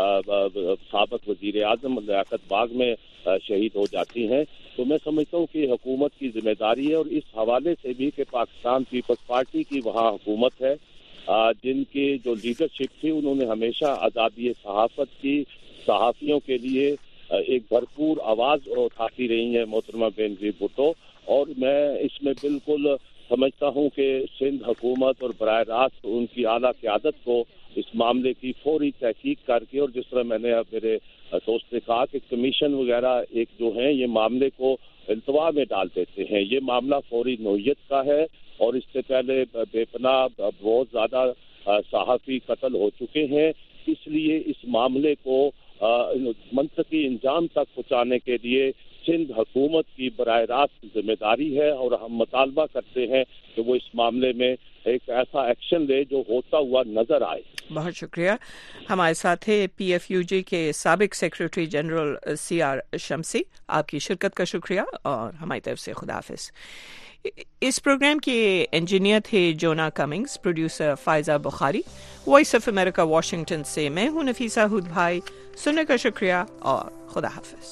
سابق وزیر اعظم لیاقت باغ میں شہید ہو جاتی ہیں تو میں سمجھتا ہوں کہ حکومت کی ذمہ داری ہے اور اس حوالے سے بھی کہ پاکستان پیپلز پارٹی کی وہاں حکومت ہے جن کی جو لیڈرشپ تھی انہوں نے ہمیشہ آزادی صحافت کی صحافیوں کے لیے ایک بھرپور آواز اٹھاتی رہی ہے محترمہ بینظیر بھٹو اور میں اس میں بالکل سمجھتا ہوں کہ سندھ حکومت اور براہ راست ان کی اعلیٰ قیادت کو اس معاملے کی فوری تحقیق کر کے اور جس طرح میں نے اب میرے دوست نے کہا کہ کمیشن وغیرہ ایک جو ہیں یہ معاملے کو التوا میں ڈال دیتے ہیں. یہ معاملہ فوری نوعیت کا ہے اور اس سے پہلے بے پناہ بہت زیادہ صحافی قتل ہو چکے ہیں اس لیے اس معاملے کو منطقی انجام تک پہنچانے کے لیے سندھ حکومت کی براہ راست ذمہ داری ہے اور ہم مطالبہ کرتے ہیں کہ وہ اس معاملے میں ایک ایسا ایکشن لے جو ہوتا ہوا نظر آئے. بہت شکریہ. ہمارے ساتھ ہے PFUJ کے سابق سیکرٹری جنرل CR شمسی. آپ کی شرکت کا شکریہ اور ہماری طرف سے خدا حافظ. اس پروگرام کے انجینئر تھے Joanna Cummings, producer Faiza Bukhari. Voice of America Washington سے میں ہوں نفیسہ ہود بھائی. سننے کا شکریہ اور خدا حافظ.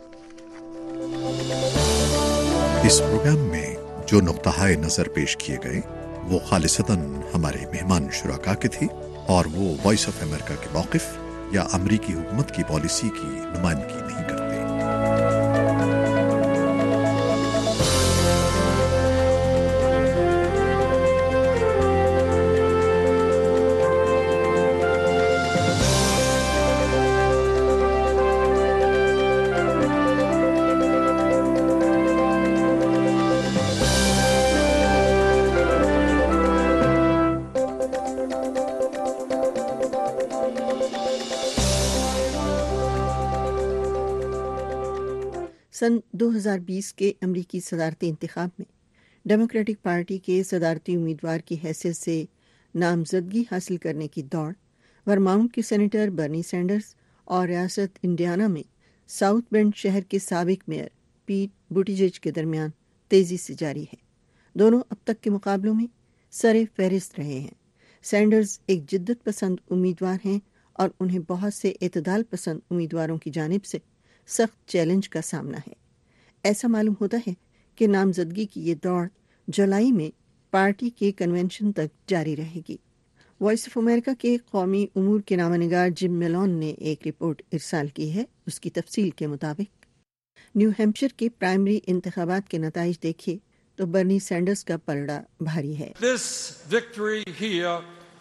اس پروگرام میں جو نقطہ نظر پیش کیے گئے وہ خالصتاً ہمارے مہمان شرکاء کے تھے اور وہ وائس آف امریکہ کے موقف یا امریکی حکومت کی پالیسی کی نمائندگی نہیں کرتے. سن 2020 کے امریکی صدارتی انتخاب میں ڈیموکریٹک پارٹی کے صدارتی امیدوار کی حیثیت سے نامزدگی حاصل کرنے کی دوڑ ورماؤنٹ کے سینیٹر برنی سینڈرز اور ریاست انڈیانا میں ساؤتھ بینڈ شہر کے سابق میئر پیٹ بوٹیجیج کے درمیان تیزی سے جاری ہے. دونوں اب تک کے مقابلوں میں سر فہرست رہے ہیں. سینڈرز ایک جدت پسند امیدوار ہیں اور انہیں بہت سے اعتدال پسند امیدواروں کی جانب سے سخت چیلنج کا سامنا ہے. ایسا معلوم ہوتا ہے کہ نامزدگی کی یہ دوڑ جولائی میں پارٹی کے کنونشن تک جاری رہے گی. وائس آف امریکہ کے قومی امور کے نامہ نگار جم میلون نے ایک رپورٹ ارسال کی ہے. اس کی تفصیل کے مطابق نیو ہیمپشر کے پرائمری انتخابات کے نتائج دیکھیے تو برنی سینڈرز کا پلڑا بھاری ہے. This victory here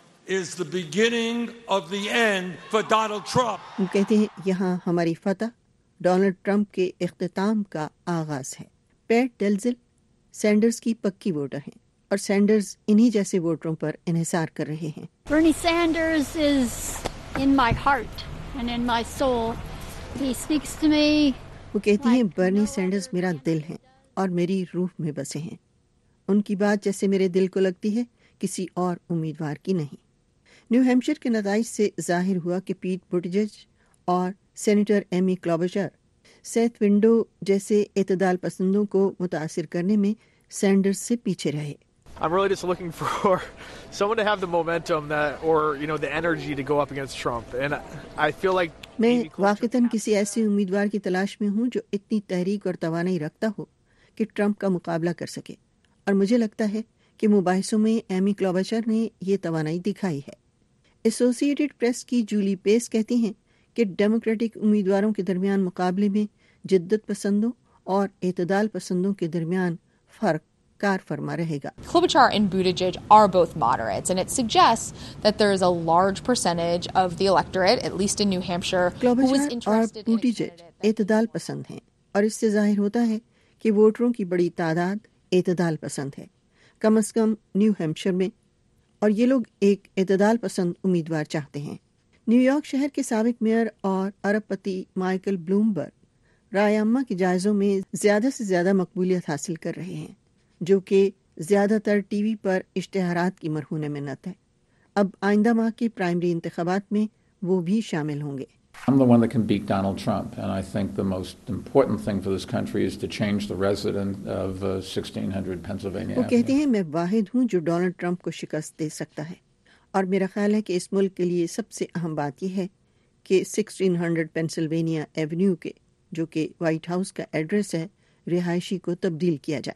is the beginning of the end for Donald Trump. وہ کہتے ہیں یہاں ہماری فتح ڈونلڈ ٹرمپ کے اختتام کا آغاز ہے. پیٹ ڈیلزل سینڈرز کی پکی ووٹر ہیں اور سینڈرز انہی جیسے ووٹروں پر انحصار کر رہے ہیں. Bernie Sanders is in my heart and in my soul. He speaks to me. وہ کہتی ہیں برنی سینڈرز میرا دل ہے اور میری روح میں بسے ہیں. ان کی بات جیسے میرے دل کو لگتی ہے کسی اور امیدوار کی نہیں. نیو ہیمپشر کے نتائج سے ظاہر ہوا کہ پیٹ بوٹیجیج اور سینیٹر ایمی کلوبشر سیتھ ونڈو جیسے اعتدال پسندوں کو متاثر کرنے میں سینڈرز سے پیچھے رہے. I'm really just looking for someone to have the momentum that, or the energy to go up against Trump, and I feel like میں واقعتاً کسی ایسے امیدوار کی تلاش میں ہوں جو اتنی تحریک اور توانائی رکھتا ہو کہ ٹرمپ کا مقابلہ کر سکے، اور مجھے لگتا ہے کہ مباحثوں میں ایمی کلوبشر نے یہ توانائی دکھائی ہے. ایسوسی ایٹڈ پریس کی جولی پیس کہتی ہیں کہ ڈیموکریٹک امیدواروں کے درمیان مقابلے میں جدت پسندوں اور اعتدال پسندوں کے درمیان فرق کار فرما رہے گا. Klobuchar and Buttigieg are both moderates, and it suggests that there is a large percentage of the electorate, at least in New Hampshire, who is interested in Buttigieg اعتدال پسند ہیں اور اس سے ظاہر ہوتا ہے کہ ووٹروں کی بڑی تعداد اعتدال پسند ہے، کم از کم نیو ہیمپشر میں، اور یہ لوگ ایک اعتدال پسند امیدوار چاہتے ہیں. نیو یارک شہر کے سابق میئر اور ارب پتی مائیکل بلومبرگ رائے عامہ کے جائزوں میں زیادہ سے زیادہ مقبولیت حاصل کر رہے ہیں، جو کہ زیادہ تر ٹی وی پر اشتہارات کی مرہون منت ہے. اب آئندہ ماہ کے پرائمری انتخابات میں وہ بھی شامل ہوں گے. I'm the one that can beat Donald Trump, and I think the most important thing for this country is to change the resident of 1600 Pennsylvania. وہ کہتے ہیں میں واحد ہوں جو ڈونلڈ ٹرمپ کو شکست دے سکتا ہے، اور میرا خیال ہے کہ اس ملک کے لیے سب سے اہم بات یہ ہے کہ 1600 پینسلوینیا ایونیو کے، جو کہ وائٹ ہاؤس کا ایڈریس ہے، رہائشی کو تبدیل کیا جائے.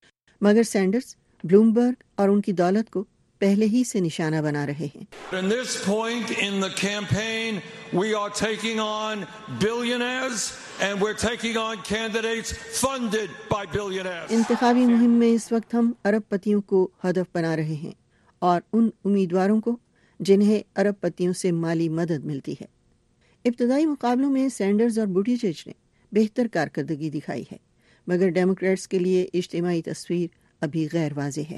مگر سینڈرز بلومبرگ اور ان کی دولت کو پہلے ہی سے نشانہ بنا رہے ہیں. In this point in the campaign, we are taking on billionaires and we're taking on candidates funded by billionaires. انتخابی مہم میں اس وقت ہم ارب پتیوں کو ہدف بنا رہے ہیں اور ان امیدواروں کو جنہیں ارب پتیوں سے مالی مدد ملتی ہے. ابتدائی مقابلوں میں سینڈرز اور بوٹیجیج نے بہتر کارکردگی دکھائی ہے، مگر ڈیموکریٹس کے لیے اجتماعی تصویر ابھی غیر واضح ہے.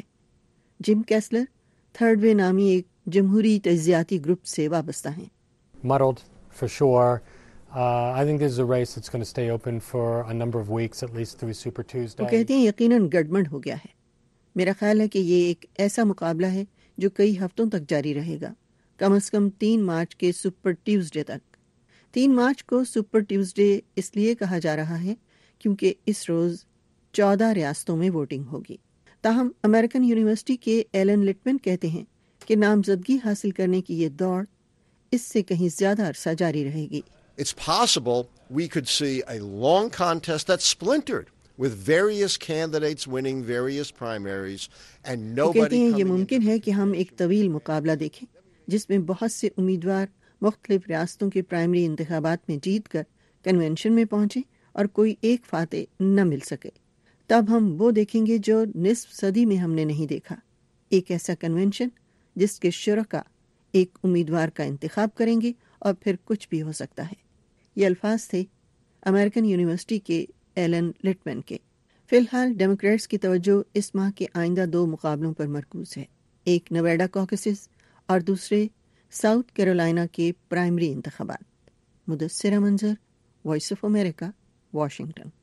جم کیسلر تھرڈ وے نامی ایک جمہوری تجزیاتی گروپ سے وابستہ ہیں. Muddled, for sure. I think this is a race that's going to stay open for a number of weeks, at least through Super Tuesday. وہ کہتے ہیں یقیناً گڑبڑ ہو گیا ہے. میرا خیال ہے کہ یہ ایک ایسا مقابلہ ہے جو کئی ہفتوں تک جاری رہے گا، کم از کم 3 مارچ کے سپر ٹیوزڈے تک. 3 مارچ کو سپر ٹیوزڈے اس لیے کہا جا رہا ہے کیونکہ اس روز 14 ریاستوں میں ووٹنگ ہوگی. تاہم امریکن یونیورسٹی کے ایلن لٹمن کہتے ہیں کہ نامزدگی حاصل کرنے کی یہ دوڑ اس سے کہیں زیادہ عرصہ جاری رہے گی. It's possible we could see a long contest that's splintered with various candidates winning various primaries and nobody کہتے ہیں یہ ممکن ہے کہ ہم ایک طویل مقابلہ دیکھیں جس میں بہت سے امیدوار مختلف ریاستوں کے پرائمری انتخابات میں جیت کر کنونشن میں پہنچیں اور کوئی ایک فاتح نہ مل سکے. تب ہم وہ دیکھیں گے جو نصف صدی میں ہم نے نہیں دیکھا، ایک ایسا کنونشن جس کے شرکاء ایک امیدوار کا انتخاب کریں گے اور پھر کچھ بھی ہو سکتا ہے. یہ الفاظ تھے امریکن یونیورسٹی کے ایلن لٹمن کے. فی الحال ڈیموکریٹس کی توجہ اس ماہ کے آئندہ 2 مقابلوں پر مرکوز ہے، ایک نیواڈا کوکسز اور دوسرے ساؤتھ کیرولائنا کے پرائمری انتخابات. مدثرہ منظر، وائس آف امریکہ، واشنگٹن.